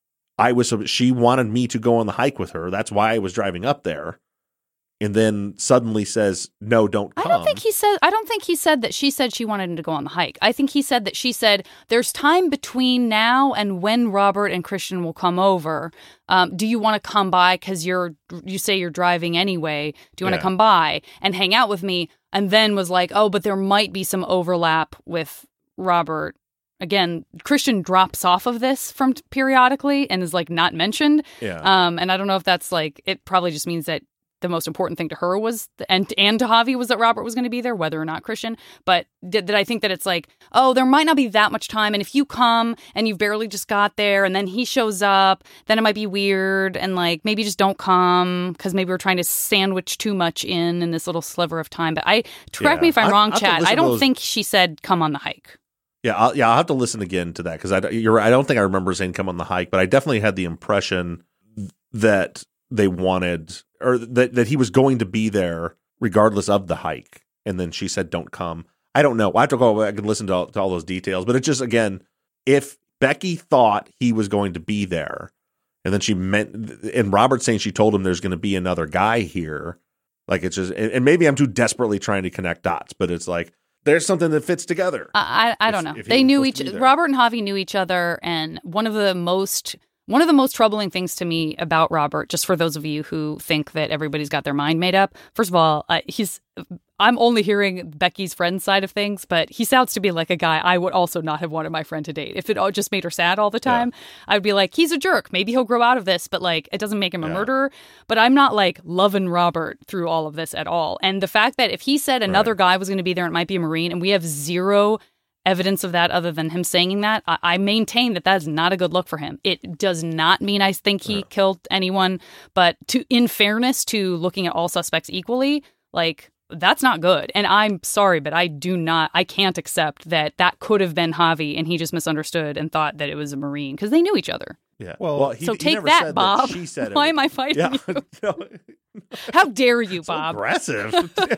I was, she wanted me to go on the hike with her. That's why I was driving up there. And then suddenly says, no, don't come. I don't think he said, I don't think he said that she said she wanted him to go on the hike. I think he said that she said, there's time between now and when Robert and Christian will come over. Um, do you want to come by? Cause you're, you say you're driving anyway. Do you want to Yeah. come by and hang out with me? And then was like, oh, but there might be some overlap with Robert. Again, Christian drops off of this from periodically and is like not mentioned. Yeah. Um, and I don't know if that's like, it probably just means that the most important thing to her was, and and to Javi was that Robert was going to be there, whether or not Christian. But did, did I think that it's like, oh, there might not be that much time. And if you come and you've barely just got there and then he shows up, then it might be weird. And like, maybe just don't come because maybe we're trying to sandwich too much in in this little sliver of time. But I, correct Yeah. me if I'm I- wrong, I have to Chad. listen I to don't those- think she said come on the hike. Yeah, I'll, yeah, I'll have to listen again to that because I, you're, I don't think I remember saying come on the hike, but I definitely had the impression that they wanted, or that, that he was going to be there regardless of the hike. And then she said, don't come. I don't know. I have to go back and listen to all, to all those details. But it's just, again, if Becky thought he was going to be there, and then she meant, and Robert saying she told him there's going to be another guy here, like it's just, and, and maybe I'm too desperately trying to connect dots, but it's like, there's something that fits together. I I, I don't If- know. if he They was knew supposed each. to be there. Robert and Javi knew each other, and one of the most One of the most troubling things to me about Robert, just for those of you who think that everybody's got their mind made up, first of all, uh, he's I'm only hearing Becky's friend's side of things, but he sounds to be like a guy I would also not have wanted my friend to date. If it all just made her sad all the time, yeah. I would be like, he's a jerk. Maybe he'll grow out of this, but like, it doesn't make him a yeah. murderer. But I'm not like loving Robert through all of this at all. And the fact that if he said another right. guy was going to be there, it might be a Marine, and we have zero evidence of that other than him saying that, I, I maintain that that is not a good look for him. It does not mean I think he yeah. killed anyone, but to in fairness to looking at all suspects equally, like, that's not good. And I'm sorry, but I do not, I can't accept that that could have been Javi and he just misunderstood and thought that it was a Marine because they knew each other. Yeah. Well, well he, so he take never that, said Bob. That she said Why it. am I fighting yeah. you? No. How dare you, so Bob? Aggressive.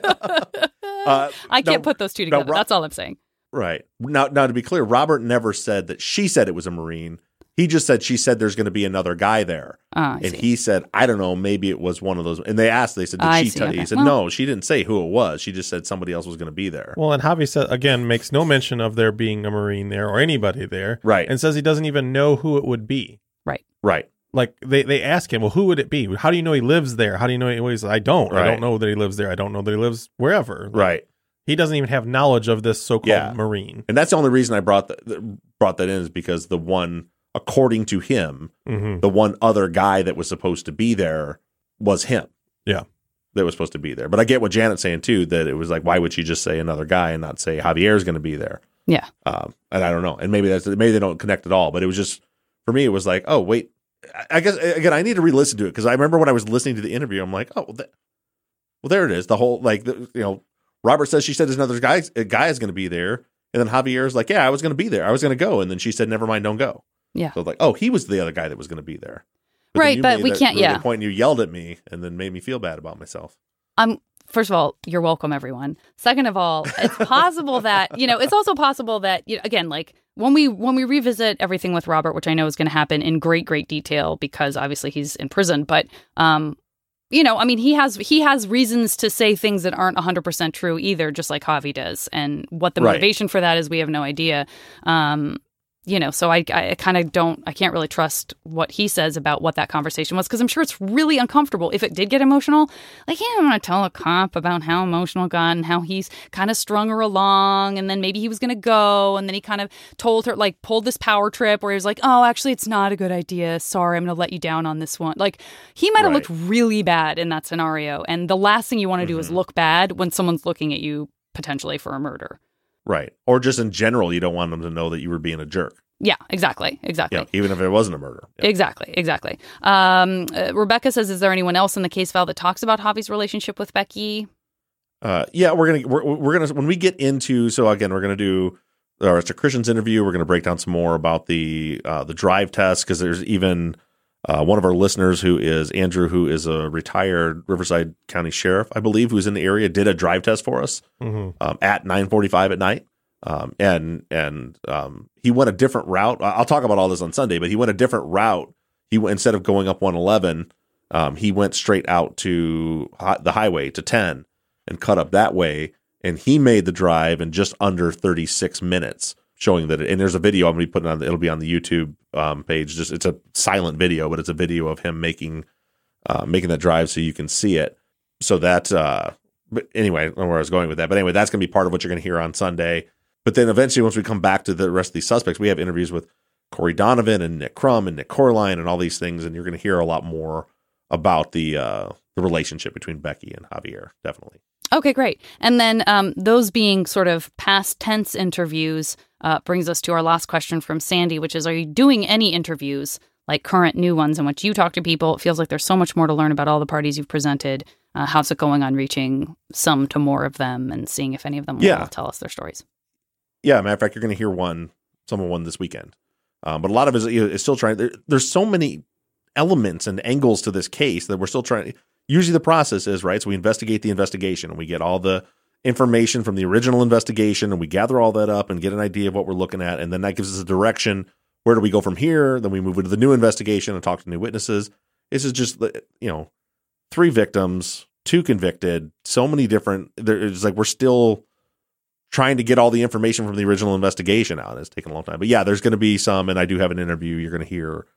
uh, I can't no, put those two together. no, Ro- That's all I'm saying. Right. Now, now, to be clear, Robert never said that she said it was a Marine. He just said she said there's going to be another guy there. Oh, and see. he said, I don't know, maybe it was one of those. And they asked, they said, did I she see, tell you? okay. He said, Well, no, she didn't say who it was. She just said somebody else was going to be there. Well, and Javi said, again, makes no mention of there being a Marine there or anybody there. Right. And says he doesn't even know who it would be. Right. Right. Like, they, they ask him, well, who would it be? How do you know he lives there? How do you know he always, I don't. Right. I don't know that he lives there. I don't know that he lives wherever. Like, Right. He doesn't even have knowledge of this so-called Yeah. Marine. And that's the only reason I brought that, brought that in is because the one, according to him, Mm-hmm. the one other guy that was supposed to be there was him. Yeah. That was supposed to be there. But I get what Janet's saying, too, that it was like, why would she just say another guy and not say Javier's going to be there? Yeah. Um, and I don't know. And maybe that's maybe they don't connect at all. But it was just, for me, it was like, oh, wait. I guess, again, I need to re-listen to it because I remember when I was listening to the interview, I'm like, oh, well, that, well there it is. The whole, like, the, you know, Robert says she said there's another guy, a guy is going to be there. And then Javier's like, yeah, I was going to be there. I was going to go. And then she said, never mind, don't go. Yeah. So like, oh, he was the other guy that was going to be there. But right, but we that, can't, yeah. The point you yelled at me and then made me feel bad about myself. I'm First of all, you're welcome, everyone. Second of all, it's possible that, you know, it's also possible that, you know, again, like when we when we revisit everything with Robert, which I know is going to happen in great, great detail because obviously he's in prison. But, um, you know, I mean, he has he has reasons to say things that aren't one hundred percent true either, just like Javi does. And what the Right. motivation for that is, we have no idea. Um You know, so I, I kind of don't, I can't really trust what he says about what that conversation was because I'm sure it's really uncomfortable. If it did get emotional, like, he didn't want to tell a cop about how emotional it got and how he's kind of strung her along and then maybe he was going to go and then he kind of told her, like, pulled this power trip where he was like, oh, actually, it's not a good idea. Sorry, I'm going to let you down on this one. Like, he might have Right. looked really bad in that scenario. And the last thing you want to do Mm-hmm. is look bad when someone's looking at you potentially for a murder. Right. Or just in general, you don't want them to know that you were being a jerk. Yeah, exactly. Exactly. Yeah, even if it wasn't a murder. Yeah. Exactly, exactly. Um, uh, Rebecca says, is there anyone else in the case file that talks about Javi's relationship with Becky? Uh, yeah, we're gonna we're, we're gonna when we get into so again we're gonna do our Mister Christian's interview. We're gonna break down some more about the uh, the drive test because there's even uh, one of our listeners who is Andrew, who is a retired Riverside County sheriff, I believe, who's in the area, did a drive test for us Mm-hmm. um, at nine forty-five at night. Um, and and um, he went a different route. I'll talk about all this on Sunday, but he went a different route. He went, instead of going up one eleven, um, he went straight out to hi- the highway to ten and cut up that way. And he made the drive in just under thirty-six minutes, showing that. It, and there's a video I'm going to be putting on. It'll be on the YouTube um, page. Just it's a silent video, but it's a video of him making uh, making that drive, so you can see it. So that. Uh, but anyway, I don't know where I was going with that. But anyway, that's going to be part of what you're going to hear on Sunday. But then eventually, once we come back to the rest of these suspects, we have interviews with Corey Donovan and Nick Crum and Nick Corline and all these things, and you're going to hear a lot more about the uh, the relationship between Becky and Javier, definitely. Okay, great. And then um, those being sort of past tense interviews uh, brings us to our last question from Sandy, which is, are you doing any interviews, like current new ones in which you talk to people? It feels like there's so much more to learn about all the parties you've presented. Uh, how's it going on reaching some to more of them and seeing if any of them will Yeah. tell us their stories? Yeah, matter of fact, you're going to hear one, some of one this weekend. Um, but a lot of it is, is still trying. There, there's so many elements and angles to this case that we're still trying. Usually the process is, right, so we investigate the investigation and we get all the information from the original investigation and we gather all that up and get an idea of what we're looking at. And then that gives us a direction. Where do we go from here? Then we move into the new investigation and talk to new witnesses. This is just, you know, three victims, two convicted, so many different. It's like we're still trying to get all the information from the original investigation out. It's taken a long time. But yeah, there's going to be some, and I do have an interview you're going to hear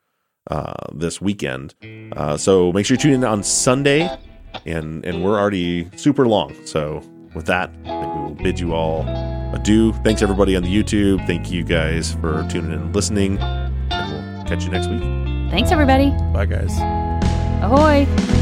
uh, this weekend. Uh, so make sure you tune in on Sunday, and and we're already super long. So with that, I think we will bid you all adieu. Thanks everybody on the YouTube. Thank you guys for tuning in and listening, and we'll catch you next week. Thanks, everybody. Bye, guys. Ahoy.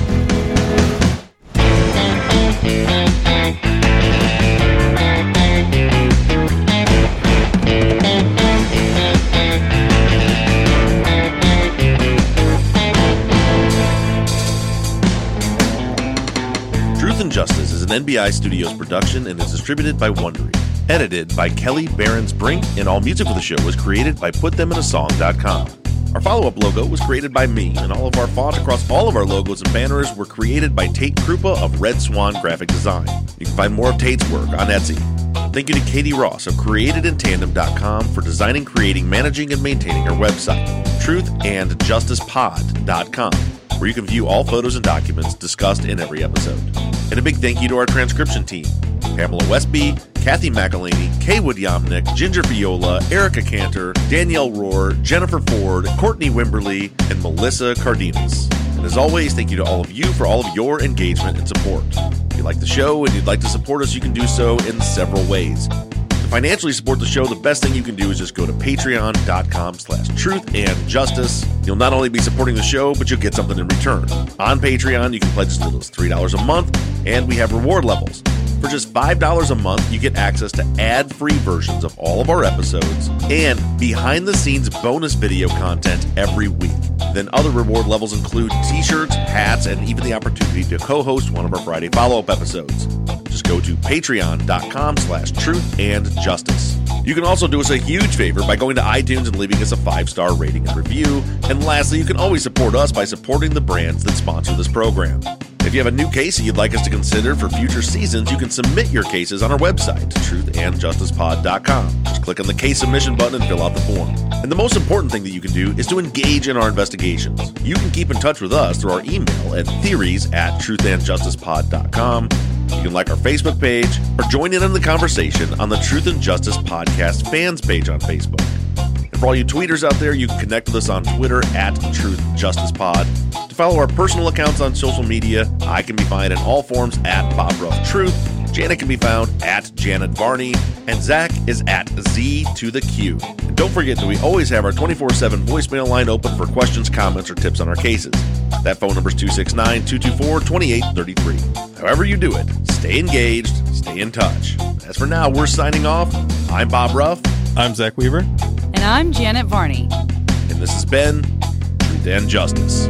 Truth and Justice is an N B I Studios production and is distributed by Wondery. Edited by Kelly Barons-Brink, and all music for the show was created by put them in a song dot com. Our follow-up logo was created by me, and all of our font across all of our logos and banners were created by Tate Krupa of Red Swan Graphic Design. You can find more of Tate's work on Etsy. Thank you to Katie Ross of created in tandem dot com for designing, creating, managing, and maintaining our website, truth and justice pod dot com, where you can view all photos and documents discussed in every episode. And a big thank you to our transcription team, Pamela Westby, Kathy McElhaney, Kaywood Yomnick, Ginger Viola, Erica Cantor, Danielle Rohr, Jennifer Ford, Courtney Wimberly, and Melissa Cardenas. And as always, thank you to all of you for all of your engagement and support. If you like the show and you'd like to support us, you can do so in several ways. To financially support the show, the best thing you can do is just go to patreon dot com slash truth and justice. You'll not only be supporting the show, but you'll get something in return. On Patreon, you can pledge as little as three dollars a month, and we have reward levels. For just five dollars a month, you get access to ad-free versions of all of our episodes and behind-the-scenes bonus video content every week. Then other reward levels include t-shirts, hats, and even the opportunity to co-host one of our Friday follow-up episodes. Just go to patreon dot com slash truth and justice. You can also do us a huge favor by going to iTunes and leaving us a five-star rating and review. And lastly, you can always support us by supporting the brands that sponsor this program. If you have a new case that you'd like us to consider for future seasons, you can submit your cases on our website, truth and justice pod dot com. Just click on the case submission button and fill out the form. And the most important thing that you can do is to engage in our investigations. You can keep in touch with us through our email at theories at truth and justice pod dot com. You can like our Facebook page or join in on the conversation on the Truth and Justice Podcast fans page on Facebook. And for all you tweeters out there, you can connect with us on Twitter at Truth Justice Pod. To follow our personal accounts on social media, I can be found in all forms at Bob Ruff Truth. Janet can be found at Janet Varney, and Zach is at Z to the Q. And don't forget that we always have our twenty-four seven voicemail line open for questions, comments, or tips on our cases. That phone number is two six nine, two two four, two eight three three. However you do it, stay engaged, stay in touch. As for now, we're signing off. I'm Bob Ruff. I'm Zach Weaver. And I'm Janet Varney. And this has been Truth and Justice.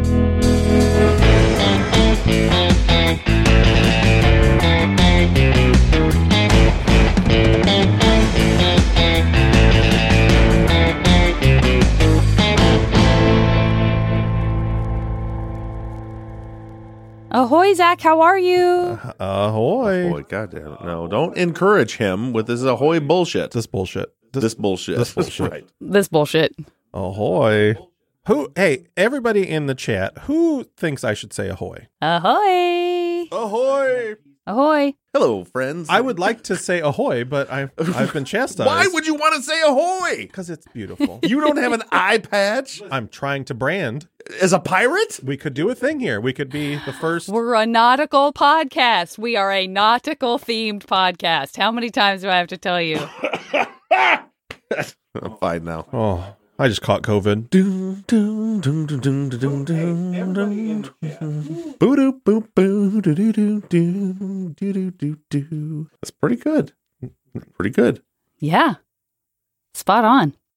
Ahoy, Zach, how are you? Uh, ahoy. Boy, goddamn it. No, don't encourage him with this ahoy bullshit. This bullshit. This, this bullshit. This bullshit. Right. This bullshit. Ahoy. Who? Hey, everybody in the chat, who thinks I should say ahoy? Ahoy. Ahoy. Ahoy. Hello, friends. I would like to say ahoy, but I've, I've been chastised. Why would you want to say ahoy? Because it's beautiful. You don't have an eye patch? I'm trying to brand. As a pirate? We could do a thing here. We could be the first. We're a nautical podcast. We are a nautical themed podcast. How many times do I have to tell you? I'm fine now. Oh, I just caught COVID. Doom, doom, doom, doom, doom, doom, doom, doom. Boo doo boo boo doo doo doo doo doo doo doo. That's pretty good. Pretty good. Yeah. Spot on.